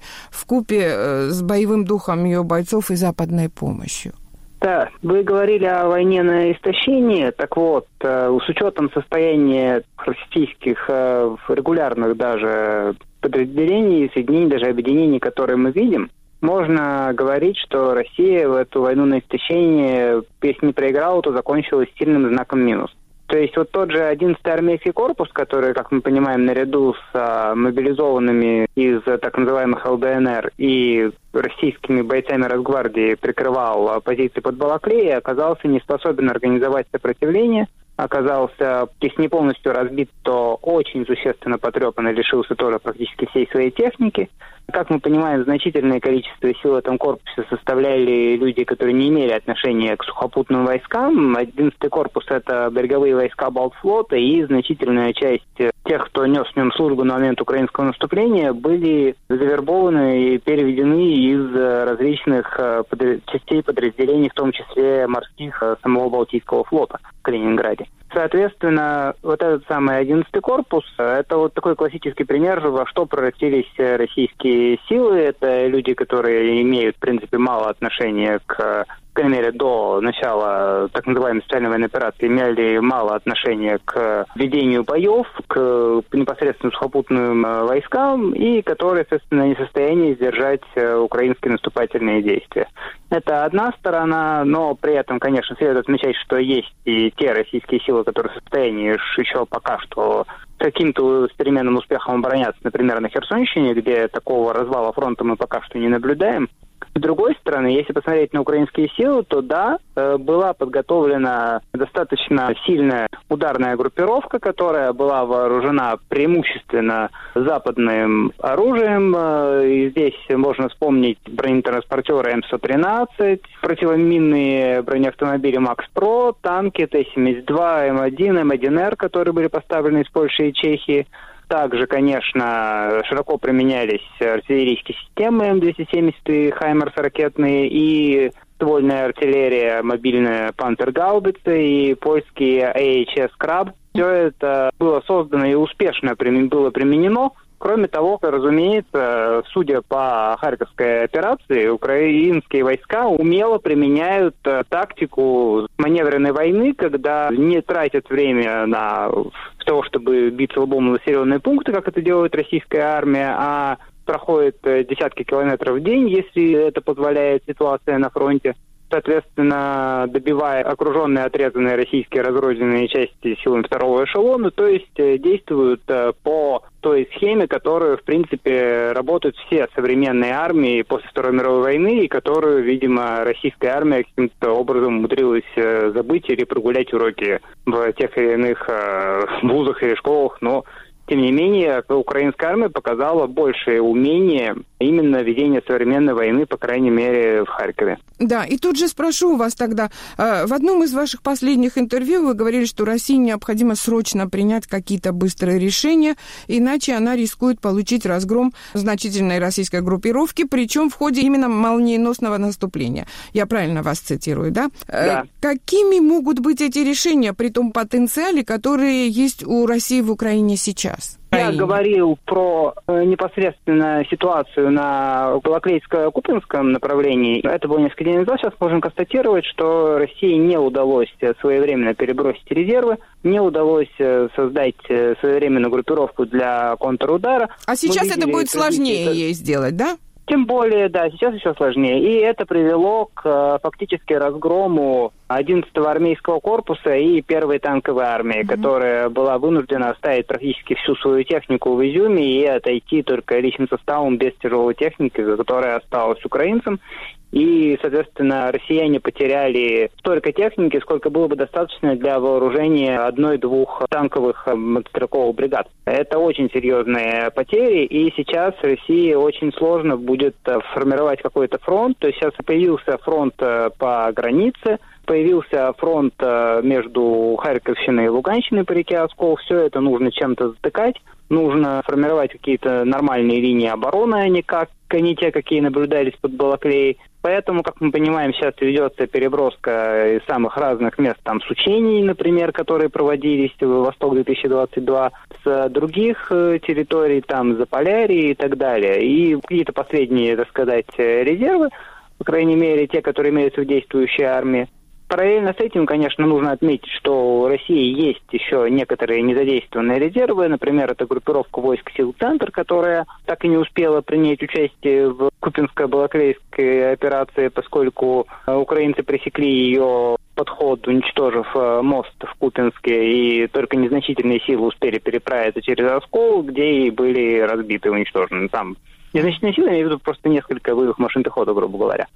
вкупе с боевым духом ее бойцов и западной помощью? Да, вы говорили о войне на истощение. Так вот, с учетом состояния российских регулярных даже подразделений, соединений, даже объединений, которые мы видим, можно говорить, что Россия в эту войну на истощение, если не проиграла, то закончилась сильным знаком минус. То есть вот тот же 11-й армейский корпус, который, как мы понимаем, наряду с мобилизованными из так называемых ЛДНР и российскими бойцами Росгвардии прикрывал позиции под Балаклеей, оказался не способен организовать сопротивление, оказался, если не полностью разбит, то очень существенно потрепан и лишился тоже практически всей своей техники. Как мы понимаем, значительное количество сил в этом корпусе составляли люди, которые не имели отношения к сухопутным войскам. 11-й корпус – это береговые войска Балтфлота, и значительная часть тех, кто нес в нем службу на момент украинского наступления, были завербованы и переведены из различных частей подразделений, в том числе морских, самого Балтийского флота в Калининграде. Соответственно, вот этот самый 11-й корпус – это вот такой классический пример, во что превратились российские силы. Это люди, которые имеют, в принципе, мало отношения к крайней мере, до начала так называемой специальной военной операции, имели мало отношения к ведению боев, к непосредственно сухопутным войскам, и которые, соответственно, не в состоянии сдержать украинские наступательные действия. Это одна сторона, но при этом, конечно, следует отмечать, что есть и те российские силы, которые в состоянии еще пока что каким-то с переменным успехом обороняться, например, на Херсонщине, где такого развала фронта мы пока что не наблюдаем. С другой стороны, если посмотреть на украинские силы, то да, была подготовлена достаточно сильная ударная группировка, которая была вооружена преимущественно западным оружием. И здесь можно вспомнить бронетранспортеры М113, противоминные бронеавтомобили МАКС-ПРО, танки Т-72, М1, М1Р, которые были поставлены из Польши и Чехии. Также, конечно, широко применялись артиллерийские системы М270 и Хаймерс ракетные, и ствольная артиллерия, мобильная Панцергаубица и польские AHS Краб. Все это было создано и успешно было применено. Кроме того, разумеется, судя по Харьковской операции, украинские войска умело применяют тактику маневренной войны, когда не тратят время на того, чтобы биться лбом на населенные пункты, как это делает российская армия, а проходит десятки километров в день, если это позволяет ситуация на фронте. Соответственно, добивая окруженные, отрезанные российские разрозненные части силами второго эшелона, то есть действуют по той схеме, которую, в принципе, работают все современные армии после Второй мировой войны, и которую, видимо, российская армия каким-то образом умудрилась забыть или прогулять уроки в тех или иных вузах или школах, но тем не менее, украинская армия показала большее умение именно ведения современной войны, по крайней мере, в Харькове. Да, и тут же спрошу у вас тогда. В одном из ваших последних интервью вы говорили, что России необходимо срочно принять какие-то быстрые решения, иначе она рискует получить разгром значительной российской группировки, причем в ходе именно молниеносного наступления. Я правильно вас цитирую, да? Да. Какими могут быть эти решения при том потенциале, который есть у России в Украине сейчас? Я говорил про непосредственно ситуацию на Балаклейско-Купинском направлении. Это было несколько дней назад. Сейчас можем констатировать, что России не удалось своевременно перебросить резервы, не удалось создать своевременную группировку для контрудара. А сейчас это будет сложнее ей сделать, да? Тем более, да, сейчас еще сложнее. И это привело к фактически разгрому 11-го армейского корпуса и 1-й танковой армии, которая была вынуждена оставить практически всю свою технику в Изюме и отойти только личным составом без тяжелой техники, которая осталась украинцам. И, соответственно, россияне потеряли столько техники, сколько было бы достаточно для вооружения 1-2 танковых мотострелковых бригад. Это очень серьезные потери, и сейчас России очень сложно будет формировать какой-то фронт. То есть сейчас появился фронт по границе, Появился фронт между Харьковщиной и Луганщиной по реке Оскол. Все это нужно чем-то затыкать. Нужно формировать какие-то нормальные линии обороны, а не те, какие наблюдались под Балаклеей. Поэтому, как мы понимаем, сейчас ведется переброска из самых разных мест, там, с учений, например, которые проводились в «Восток-2022», с других территорий, там, Заполярья и так далее. И какие-то последние, так сказать, резервы, по крайней мере, те, которые имеются в действующей армии. Параллельно с этим, конечно, нужно отметить, что у России есть еще некоторые незадействованные резервы. Например, это группировка войск сил «Центр», которая так и не успела принять участие в Купинско-Балаклейской операции, поскольку украинцы пресекли ее подход, уничтожив мост в Купинске, и только незначительные силы успели переправиться через Оскол, где и были разбиты, уничтожены. Там незначительные силы, я имею в виду просто несколько боевых машин пехоты, грубо говоря.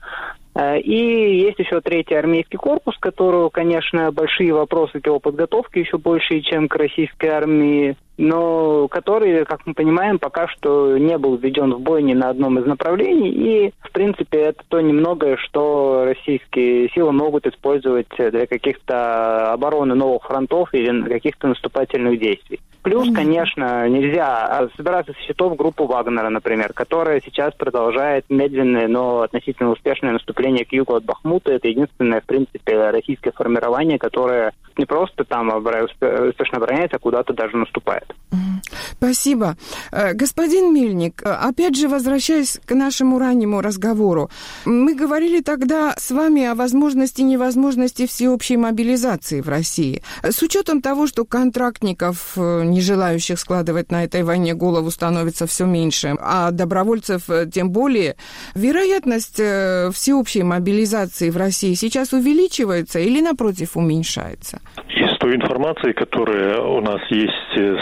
И есть еще 3-й армейский корпус, которого, конечно, большие вопросы к его подготовке, еще больше, чем к российской армии, но который, как мы понимаем, пока что не был введен в бой ни на одном из направлений, и, в принципе, это то немногое, что российские силы могут использовать для каких-то обороны новых фронтов или каких-то наступательных действий. Плюс, конечно, нельзя собираться со счетов группу Вагнера, например, которая сейчас продолжает медленное, но относительно успешное наступление к югу от Бахмута. Это единственное, в принципе, российское формирование, которое не просто там успешно обороняется, а куда-то даже наступает. Спасибо. Господин Мельник, опять же, возвращаясь к нашему раннему разговору, мы говорили тогда с вами о возможности и невозможности всеобщей мобилизации в России. С учетом того, что контрактников, не желающих складывать на этой войне голову, становится все меньше, а добровольцев тем более, вероятность всеобщей мобилизации в России сейчас увеличивается или, напротив, уменьшается? Из той информации, которая у нас есть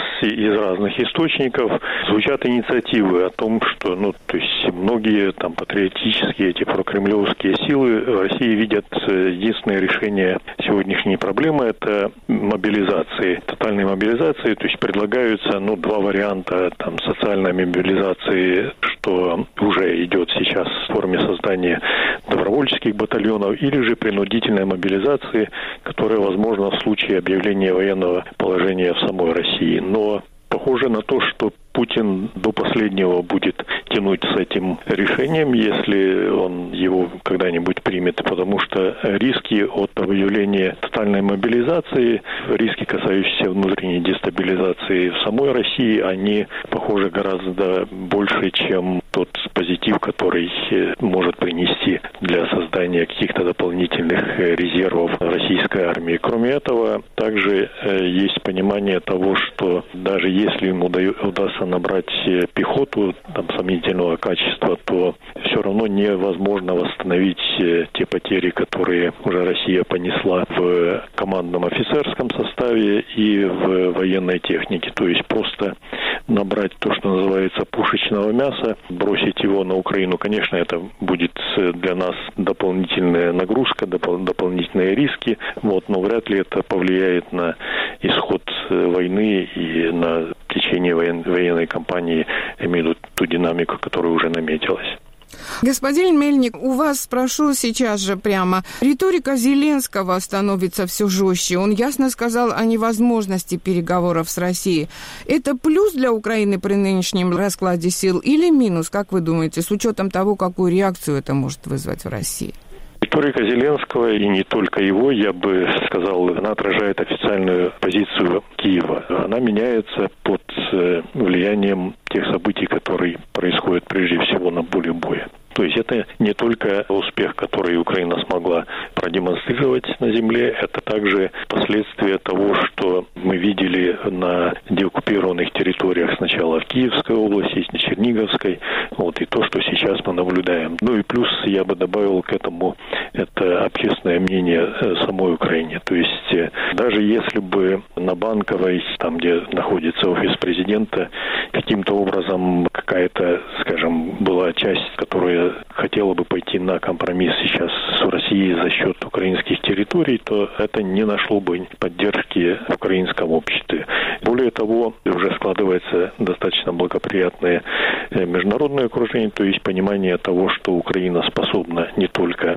из разных источников, звучат инициативы о том, что, многие там патриотические, эти прокремлевские силы в России видят единственное решение сегодняшней проблемы – это мобилизации, тотальной мобилизации, то есть предлагаются, 2 варианта там социальной мобилизации, что уже идет сейчас в форме создания добровольческих батальонов, или же принудительной мобилизации, которая возможна в случае объявления военного положения в самой России. Но похоже на то, что Путин до последнего будет тянуть с этим решением, если он его когда-нибудь примет, потому что риски от объявления тотальной мобилизации, риски, касающиеся внутренней дестабилизации в самой России, они, похоже, гораздо больше, чем тот позитив, который может принести для создания каких-то дополнительных резервов российской армии. Кроме этого, также есть понимание того, что даже если ему удастся набрать пехоту сомнительного качества, то все равно невозможно восстановить те потери, которые уже Россия понесла в командном офицерском составе и в военной технике. То есть просто набрать то, что называется пушечного мяса, бросить его на Украину, конечно, это будет для нас дополнительная нагрузка, дополнительные риски, но вряд ли это повлияет на исход войны и на течение военной кампании, имею в виду ту динамику, которая уже наметилась. Господин Мельник, у вас спрошу сейчас же прямо. Риторика Зеленского становится все жестче. Он ясно сказал о невозможности переговоров с Россией. Это плюс для Украины при нынешнем раскладе сил или минус, как вы думаете, с учетом того, какую реакцию это может вызвать в России? Риторика Зеленского, и не только его, я бы сказал, она отражает официальную позицию Киева. Она меняется под влиянием тех событий, которые происходят прежде всего на поле боя. То есть это не только успех, который Украина смогла продемонстрировать на земле, это также последствия того, что мы видели на деоккупированных территориях сначала в Киевской области, в Черниговской, и то, что сейчас мы наблюдаем. И плюс я бы добавил к этому это общественное мнение самой Украине. То есть даже если бы на Банковой, там где находится офис президента, каким-то образом какая-то, скажем, была часть, которая хотела бы пойти на компромисс сейчас с Россией за счет украинских территорий, то это не нашло бы поддержки в украинском обществе. Более того, уже складывается достаточно благоприятное международное окружение, то есть понимание того, что Украина способна не только удержать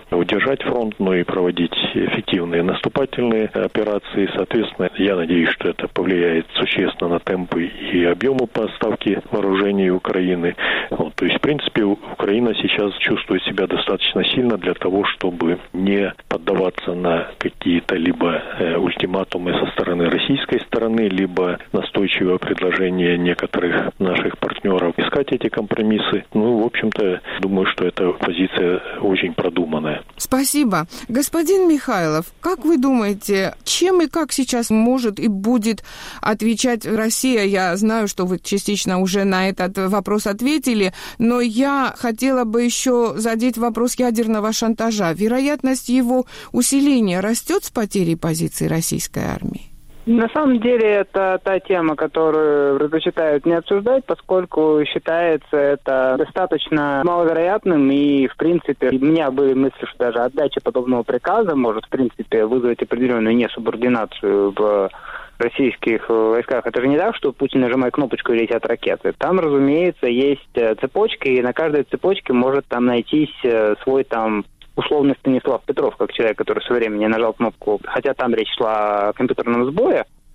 держать фронт, но и проводить эффективные наступательные операции. Соответственно, я надеюсь, что это повлияет существенно на темпы и объемы поставки вооружений Украины. То есть, в принципе, Украина сейчас чувствует себя достаточно сильно для того, чтобы не поддаваться на какие-то либо ультиматумы со стороны российской стороны, либо настойчивое предложение некоторых наших партнеров искать эти компромиссы. В общем-то, думаю, что эта позиция очень продуманная. Спасибо. Господин Михайлов, как вы думаете, чем и как сейчас может и будет отвечать Россия? Я знаю, что вы частично уже на этот вопрос ответили, но я хотела бы еще задеть вопрос ядерного шантажа. Вероятность его усиления растет с потерей позиций российской армии? На самом деле это та тема, которую предпочитают не обсуждать, поскольку считается это достаточно маловероятным, и, в принципе, у меня были мысли, что даже отдача подобного приказа может, в принципе, вызвать определенную несубординацию в российских войсках. Это же не так, что Путин нажимает кнопочку и летят ракеты. Там, разумеется, есть цепочки, и на каждой цепочке может там найтись свой там условный Станислав Петров, как человек, который в свое время не нажал кнопку, хотя там речь шла о компьютерном сбое в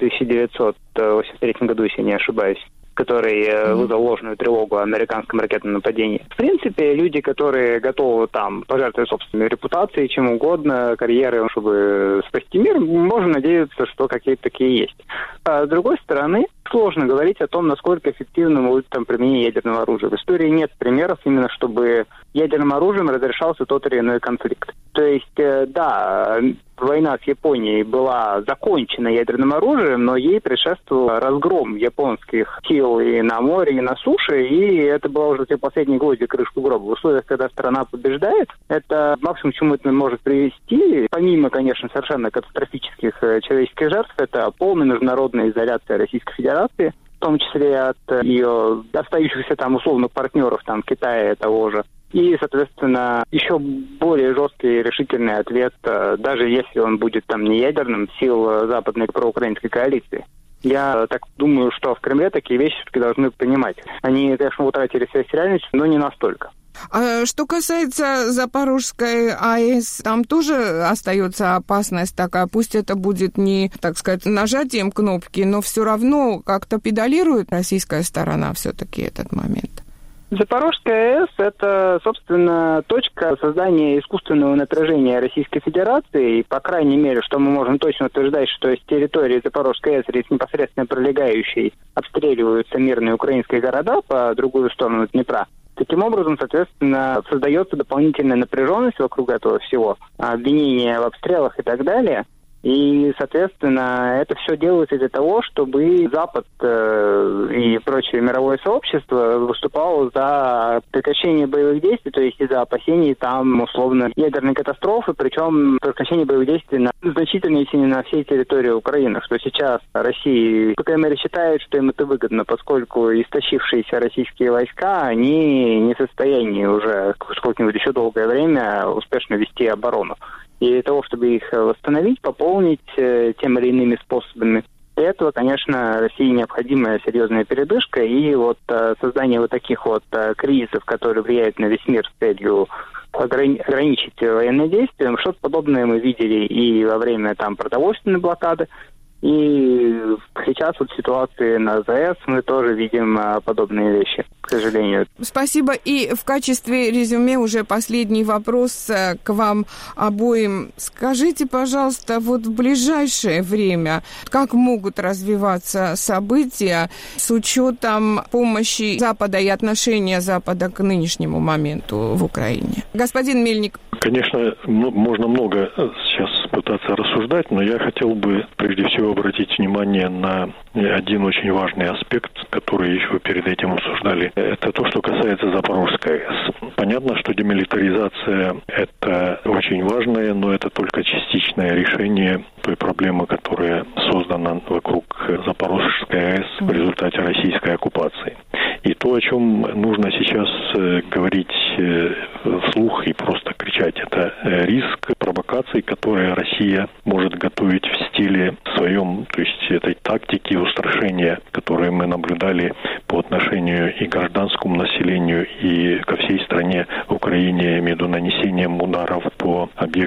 1983 году, если не ошибаюсь, который вызвал ложную тревогу о американском ракетном нападении. В принципе, люди, которые готовы там пожертвовать собственной репутацией, чем угодно, карьерой, чтобы спасти мир, можно надеяться, что какие-то такие есть. А с другой стороны, сложно говорить о том, насколько эффективным будет там применение ядерного оружия. В истории нет примеров именно, чтобы ядерным оружием разрешался тот или иной конфликт. То есть, да, война с Японией была закончена ядерным оружием, но ей предшествовал разгром японских сил и на море, и на суше, и это было уже те последние гвозди крышку гроба. В условиях, когда страна побеждает, это максимум, к чему это может привести, помимо, конечно, совершенно катастрофических человеческих жертв, это полная международная изоляция Российской Федерации, в том числе от ее остающихся там условных партнеров, там Китая того же. И, соответственно, еще более жесткий и решительный ответ, даже если он будет там не ядерным, сил западной проукраинской коалиции. Я так думаю, что в Кремле такие вещи все-таки должны понимать. Они, конечно, утратили связь с реальностью, но не настолько. А что касается Запорожской АЭС, там тоже остается опасность такая. Пусть это будет не, так сказать, нажатием кнопки, но все равно как-то педалирует российская сторона все-таки этот момент. Запорожская АЭС – это, собственно, точка создания искусственного напряжения Российской Федерации. И, по крайней мере, что мы можем точно утверждать, что с территории Запорожской АЭС, непосредственно прилегающей, обстреливаются мирные украинские города по другую сторону Днепра. Таким образом, соответственно, создается дополнительная напряженность вокруг этого всего, обвинения в обстрелах и так далее. И, соответственно, это все делается для того, чтобы Запад и прочее мировое сообщество выступало за прекращение боевых действий, то есть из-за опасений там, условно, ядерной катастрофы, причем прекращение боевых действий на значительной, если не на всей территории Украины, что сейчас Россия, по крайней мере, считает, что им это выгодно, поскольку истощившиеся российские войска, они не в состоянии уже сколько-нибудь еще долгое время успешно вести оборону. И для того, чтобы их восстановить, пополнить тем или иными способами, для этого, конечно, России необходима серьезная передышка, и вот создание вот таких вот кризисов, которые влияют на весь мир с целью ограничить военные действия, что-то подобное мы видели и во время там продовольственной блокады, и сейчас вот в ситуации на ЗАЭС мы тоже видим подобные вещи, к сожалению. Спасибо. И в качестве резюме уже последний вопрос к вам обоим. Скажите, пожалуйста, вот в ближайшее время, как могут развиваться события с учетом помощи Запада и отношения Запада к нынешнему моменту в Украине? Господин Мельник. Конечно, можно много сейчас пытаться рассуждать, но я хотел бы прежде всего обратить внимание на один очень важный аспект, который еще перед этим обсуждали. Это то, что касается Запорожской АЭС. Понятно, что демилитаризация – это очень важное, но это только частичное решение той проблемы, которая создана вокруг Запорожской АЭС в результате российской оккупации. И то, о чем нужно сейчас говорить вслух и просто кричать, это риск провокаций, которые Россия может готовить в стиле своем, то есть этой тактики устрашения, которые мы наблюдали по отношению и к гражданскому населению, и ко всей стране Украине, между нанесением ударов по объектам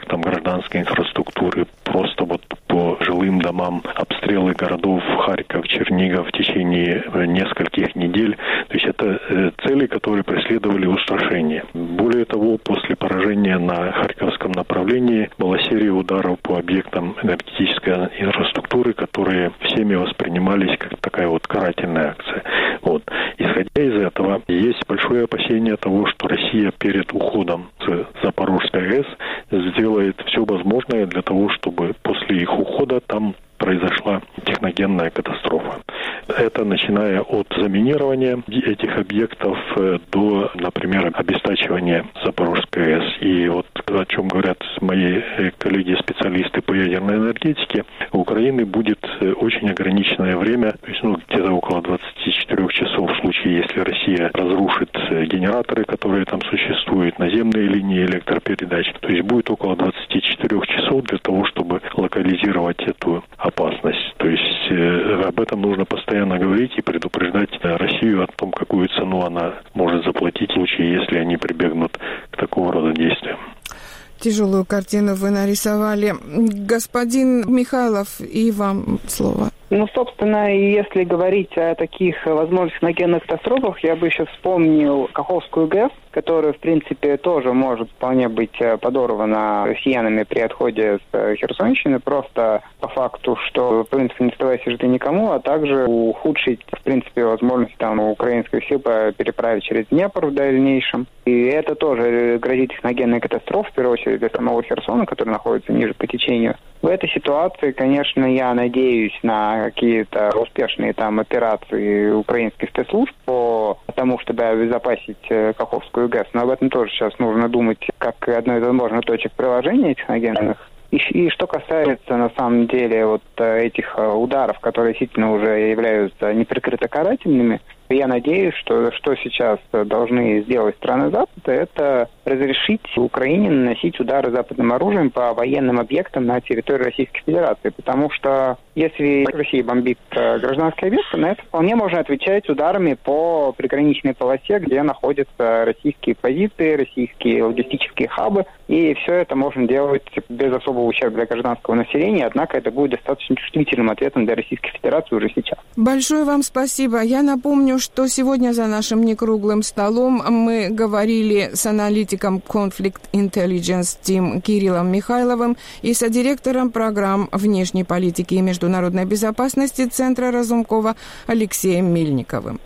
гражданской инфраструктуры, просто вот по жилым домам, обстрелы городов Харьков, Чернигов в течение нескольких недель. То есть это цели, которые преследовали устрашение. Более того, после поражения на Харьковском направлении была серия ударов по объектам энергетической инфраструктуры, которые всеми воспринимались как такая вот карательная акция. Вот. Исходя из этого, есть большое опасение того, что Россия перед уходом с Запорожской АЭС сделает все возможное для того, чтобы после их ухода там произошла техногенная катастрофа. Это начиная от заминирования этих объектов до, например, обестачивания Запорожской АЭС. И вот о чем говорят мои коллеги-специалисты по ядерной энергетике, у Украины будет очень ограниченное время, то есть где-то около 24 часов в случае, если Россия разрушит генераторы, которые там существуют, наземные линии электропередач. То есть будет около 24 часов для того, чтобы локализировать эту опасность. То есть об этом нужно постоянно говорить и предупреждать Россию о том, какую цену она может заплатить в случае, если они прибегнут к такого рода действиям. Тяжелую картину вы нарисовали. Господин Михайлов, и вам слово. Собственно, если говорить о таких возможных техногенных катастрофах, я бы еще вспомнил Каховскую ГЭС, которая, в принципе, тоже может вполне быть подорвана россиянами при отходе с Херсонщины, просто по факту, что, в принципе, не оставаясь жить никому, а также ухудшить, в принципе, возможность там украинских сил переправить через Днепр в дальнейшем. И это тоже грозит техногенной катастрофой, в первую очередь, для самого Херсона, который находится ниже по течению. В этой ситуации, конечно, я надеюсь на какие-то успешные там операции украинских спецслужб по тому, чтобы обезопасить Каховскую ГЭС. Но об этом тоже сейчас нужно думать как одной из возможных точек приложения техногенных. И что касается, на самом деле, вот этих ударов, которые действительно уже являются неприкрыто карательными, я надеюсь, что сейчас должны сделать страны Запада, это разрешить Украине наносить удары западным оружием по военным объектам на территории Российской Федерации. Потому что если Россия бомбит гражданские объекты, на это вполне можно отвечать ударами по приграничной полосе, где находятся российские позиции, российские логистические хабы. И все это можно делать без особого ущерба для гражданского населения, однако это будет достаточно чувствительным ответом для Российской Федерации уже сейчас. Большое вам спасибо. Я напомню, что сегодня за нашим некруглым столом мы говорили с аналитиком Conflict Intelligence Team Кириллом Михайловым и содиректором программ внешней политики и международной безопасности Центра Разумкова Алексеем Мельниковым.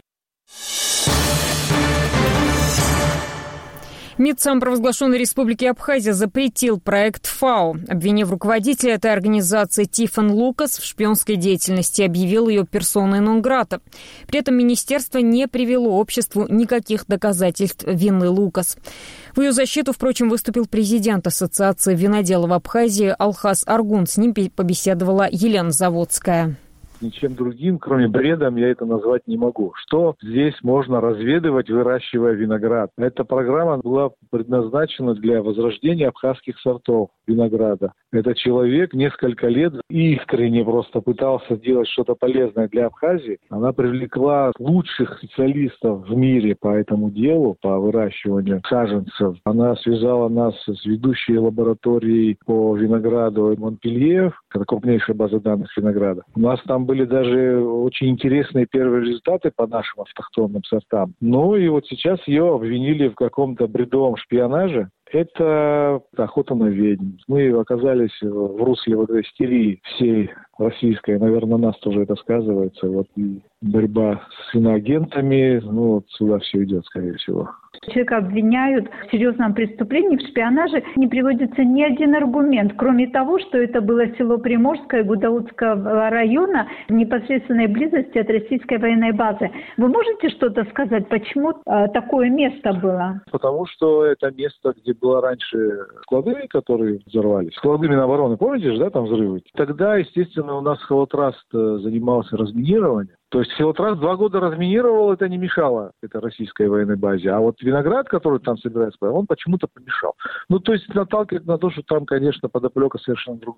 МИД самопровозглашенной Республики Абхазия запретил проект ФАО, обвинив руководителя этой организации Тиффен Лукас в шпионской деятельности, объявил ее персоной нон-грата. При этом министерство не привело обществу никаких доказательств вины Лукас. В ее защиту, впрочем, выступил президент Ассоциации виноделов Абхазии Алхаз Аргун. С ним побеседовала Елена Заводская. Ничем другим, кроме бредом, я это назвать не могу. Что здесь можно разведывать, выращивая виноград? Эта программа была предназначена для возрождения абхазских сортов винограда. Этот человек несколько лет искренне просто пытался делать что-то полезное для Абхазии. Она привлекла лучших специалистов в мире по этому делу, по выращиванию саженцев. Она связала нас с ведущей лабораторией по винограду Монпелье, это крупнейшая база данных винограда. У нас там были даже очень интересные первые результаты по нашим автохтонным сортам. Ну и вот сейчас ее обвинили в каком-то бредовом шпионаже. Это охота на ведьм. Мы оказались в русле вот этой истерии всей российской. Наверное, на нас тоже это сказывается. Вот и борьба с иноагентами, вот сюда все идет, скорее всего. Человека обвиняют в серьезном преступлении, в шпионаже. Не приводится ни один аргумент, кроме того, что это было село Приморское Гудаутского района в непосредственной близости от российской военной базы. Вы можете что-то сказать, почему такое место было? Потому что это место, где было раньше склады, которые взорвались. Склады Минобороны, помните же, да, там взрывы? Тогда, естественно, у нас Холотраст занимался разминированием. То есть Хилотраст 2 года разминировал, это не мешало этой российской военной базе. А вот виноград, который там собирается, он почему-то помешал. Ну, то есть наталкивает на то, что там, конечно, подоплека совершенно другая.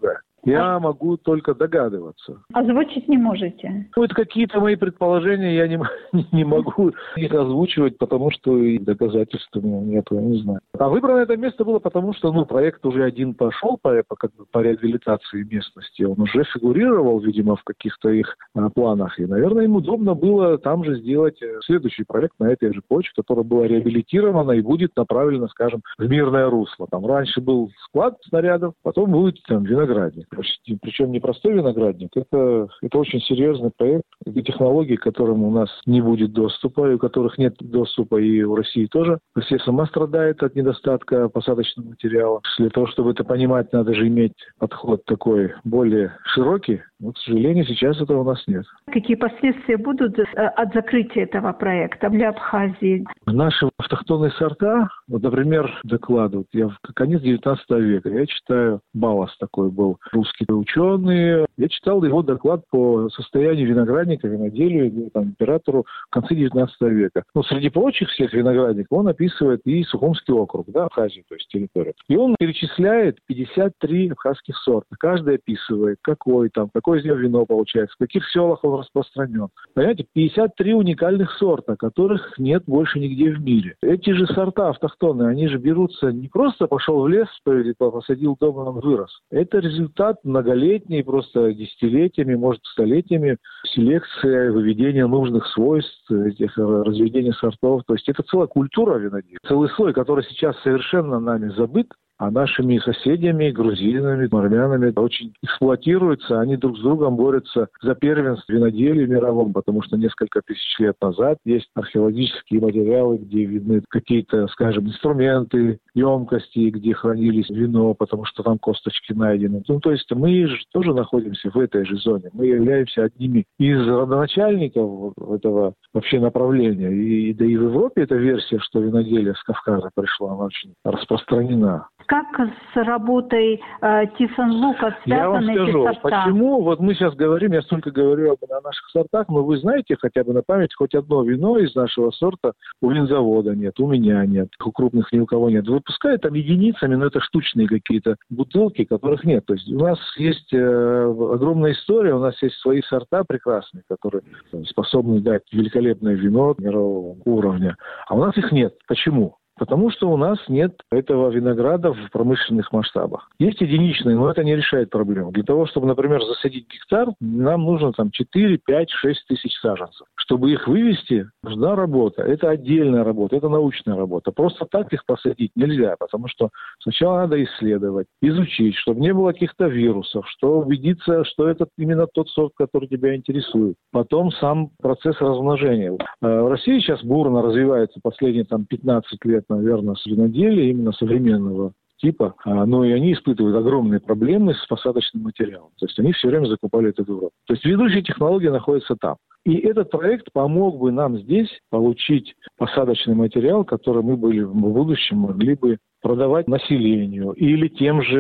Я могу только догадываться. Озвучить не можете? Это какие-то мои предположения, я не могу их озвучивать, потому что и доказательств у меня нет, я не знаю. А выбрано это место было потому, что проект уже один пошел по реабилитации местности. Он уже фигурировал, видимо, в каких-то их планах. И, наверное, им удобно было там же сделать следующий проект на этой же почве, которая была реабилитирована и будет направлена, скажем, в мирное русло. Там раньше был склад снарядов, потом будет там виноградник. Причем не простой виноградник, это очень серьезный проект. Это технологии, к которым у нас не будет доступа, и у которых нет доступа и у России тоже. Россия сама страдает от недостатка посадочного материала. Для того, чтобы это понимать, надо же иметь подход такой более широкий. Но, к сожалению, сейчас этого у нас нет. Какие последствия будут от закрытия этого проекта для Абхазии? Наши автохтонные сорта, например, докладывают, я в конец 19 века, я читаю, Балас такой был, русский ученый, я читал его доклад по состоянию виноградника, виноделию, императору в конце 19 века. Среди прочих всех виноградников он описывает и Сухумский округ, Абхазию, то есть территорию. И он перечисляет 53 абхазских сорта. Каждый описывает, какое из него вино получается, в каких селах он распространен. Понимаете, 53 уникальных сорта, которых нет больше нигде в мире. Эти же сорта автохтонные, они же берутся не просто пошел в лес, посадил дом, он вырос. Это результат многолетней, просто десятилетиями, может, столетиями селекции, выведения нужных свойств, этих разведения сортов. То есть это целая культура виноделия. Целый слой, который сейчас совершенно нами забыт, а нашими соседями, грузинами, армянами очень эксплуатируется. Они друг с другом борются за первенство в виноделии мировом, потому что несколько тысяч лет назад есть археологические материалы, где видны какие-то, скажем, инструменты, емкости, где хранились вино, потому что там косточки найдены. То есть мы же тоже находимся в этой же зоне. Мы являемся одними из родоначальников этого вообще направления. И в Европе эта версия, что виноделие с Кавказа пришло, она очень распространена. Как с работой Тиффен-Лука связаны эти сорта? Я вам скажу, почему, мы сейчас говорим, я столько говорю о наших сортах, но вы знаете хотя бы на память, хоть одно вино из нашего сорта у винзавода нет, у меня нет, у крупных ни у кого нет. Выпускают там единицами, но это штучные какие-то бутылки, которых нет. То есть у нас есть огромная история, у нас есть свои сорта прекрасные, которые способны дать великолепное вино мирового уровня, а у нас их нет. Почему? Потому что у нас нет этого винограда в промышленных масштабах. Есть единичные, но это не решает проблему. Для того, чтобы, например, засадить гектар, нам нужно 4, 5, 6 тысяч саженцев. Чтобы их вывести, нужна работа. Это отдельная работа, это научная работа. Просто так их посадить нельзя, потому что сначала надо исследовать, изучить, чтобы не было каких-то вирусов, что убедиться, что это именно тот сорт, который тебя интересует. Потом сам процесс размножения. В России сейчас бурно развивается последние 15 лет, наверное, с виноделия именно современного типа, но и они испытывают огромные проблемы с посадочным материалом. То есть они все время закупали это в Европе. То есть ведущие технологии находятся там. И этот проект помог бы нам здесь получить посадочный материал, который мы в будущем могли бы продавать населению или тем же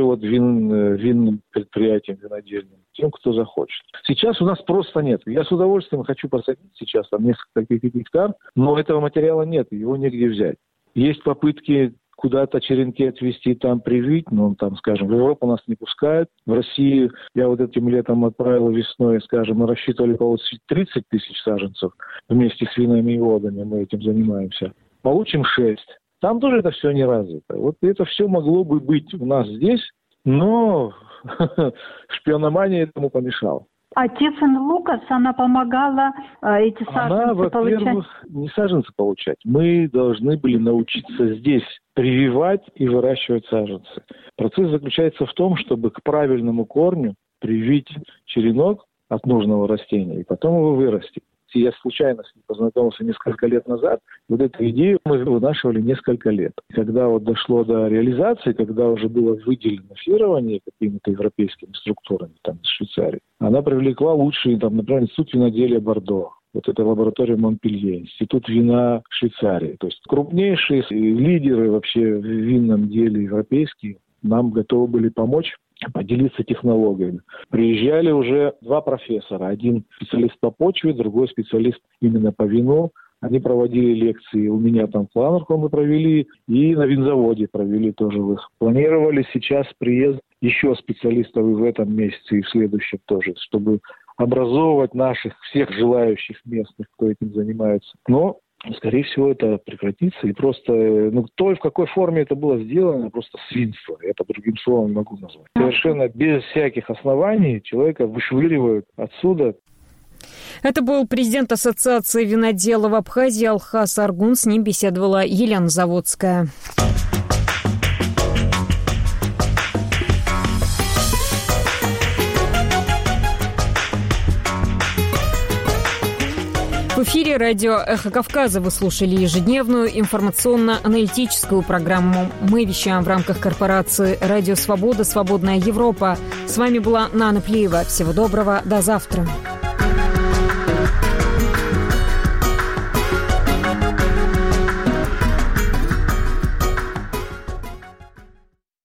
винным предприятиям винодельным, тем, кто захочет. Сейчас у нас просто нет. Я с удовольствием хочу посадить сейчас несколько гектар, но этого материала нет, его негде взять. Есть попытки куда-то черенки отвезти, там привить, но скажем, в Европу нас не пускают. В России я этим летом отправил весной, скажем, мы рассчитывали получить 30 тысяч саженцев вместе с винами и водами, мы этим занимаемся. Получим 6. Там тоже это все не развито. Это все могло бы быть у нас здесь, но шпиономания этому помешала. А Тиффен-Лукас, она помогала эти саженцы получать? Во-первых, не саженцы получать. Мы должны были научиться здесь прививать и выращивать саженцы. Процесс заключается в том, чтобы к правильному корню привить черенок от нужного растения и потом его вырастить. Я случайно с ним познакомился несколько лет назад. Эту идею мы вынашивали несколько лет. Когда дошло до реализации, когда уже было выделено финансирование какими-то европейскими структурами, из Швейцарии, она привлекла лучшие, например, Институт виноделия Бордо. Это лаборатория Монпелье, Институт вина Швейцарии. То есть крупнейшие лидеры вообще в винном деле европейские нам готовы были помочь поделиться технологиями. Приезжали уже 2 профессора. Один специалист по почве, другой специалист именно по вину. Они проводили лекции. У меня там в Планерку мы провели, и на винзаводе провели тоже в их. Планировали сейчас приезд еще специалистов и в этом месяце, и в следующем тоже, чтобы образовывать наших всех желающих местных, кто этим занимается. Но, скорее всего, это прекратится. И просто, то, в какой форме это было сделано, просто свинство. Я по другим словам не могу назвать. Совершенно без всяких оснований человека вышвыривают отсюда. Это был президент Ассоциации виноделов Абхазии Алхас Аргун. С ним беседовала Елена Заводская. В эфире радио «Эхо Кавказа» вы слушали ежедневную информационно-аналитическую программу. Мы вещаем в рамках корпорации «Радио Свобода. Свободная Европа». С вами была Нана Плиева. Всего доброго. До завтра.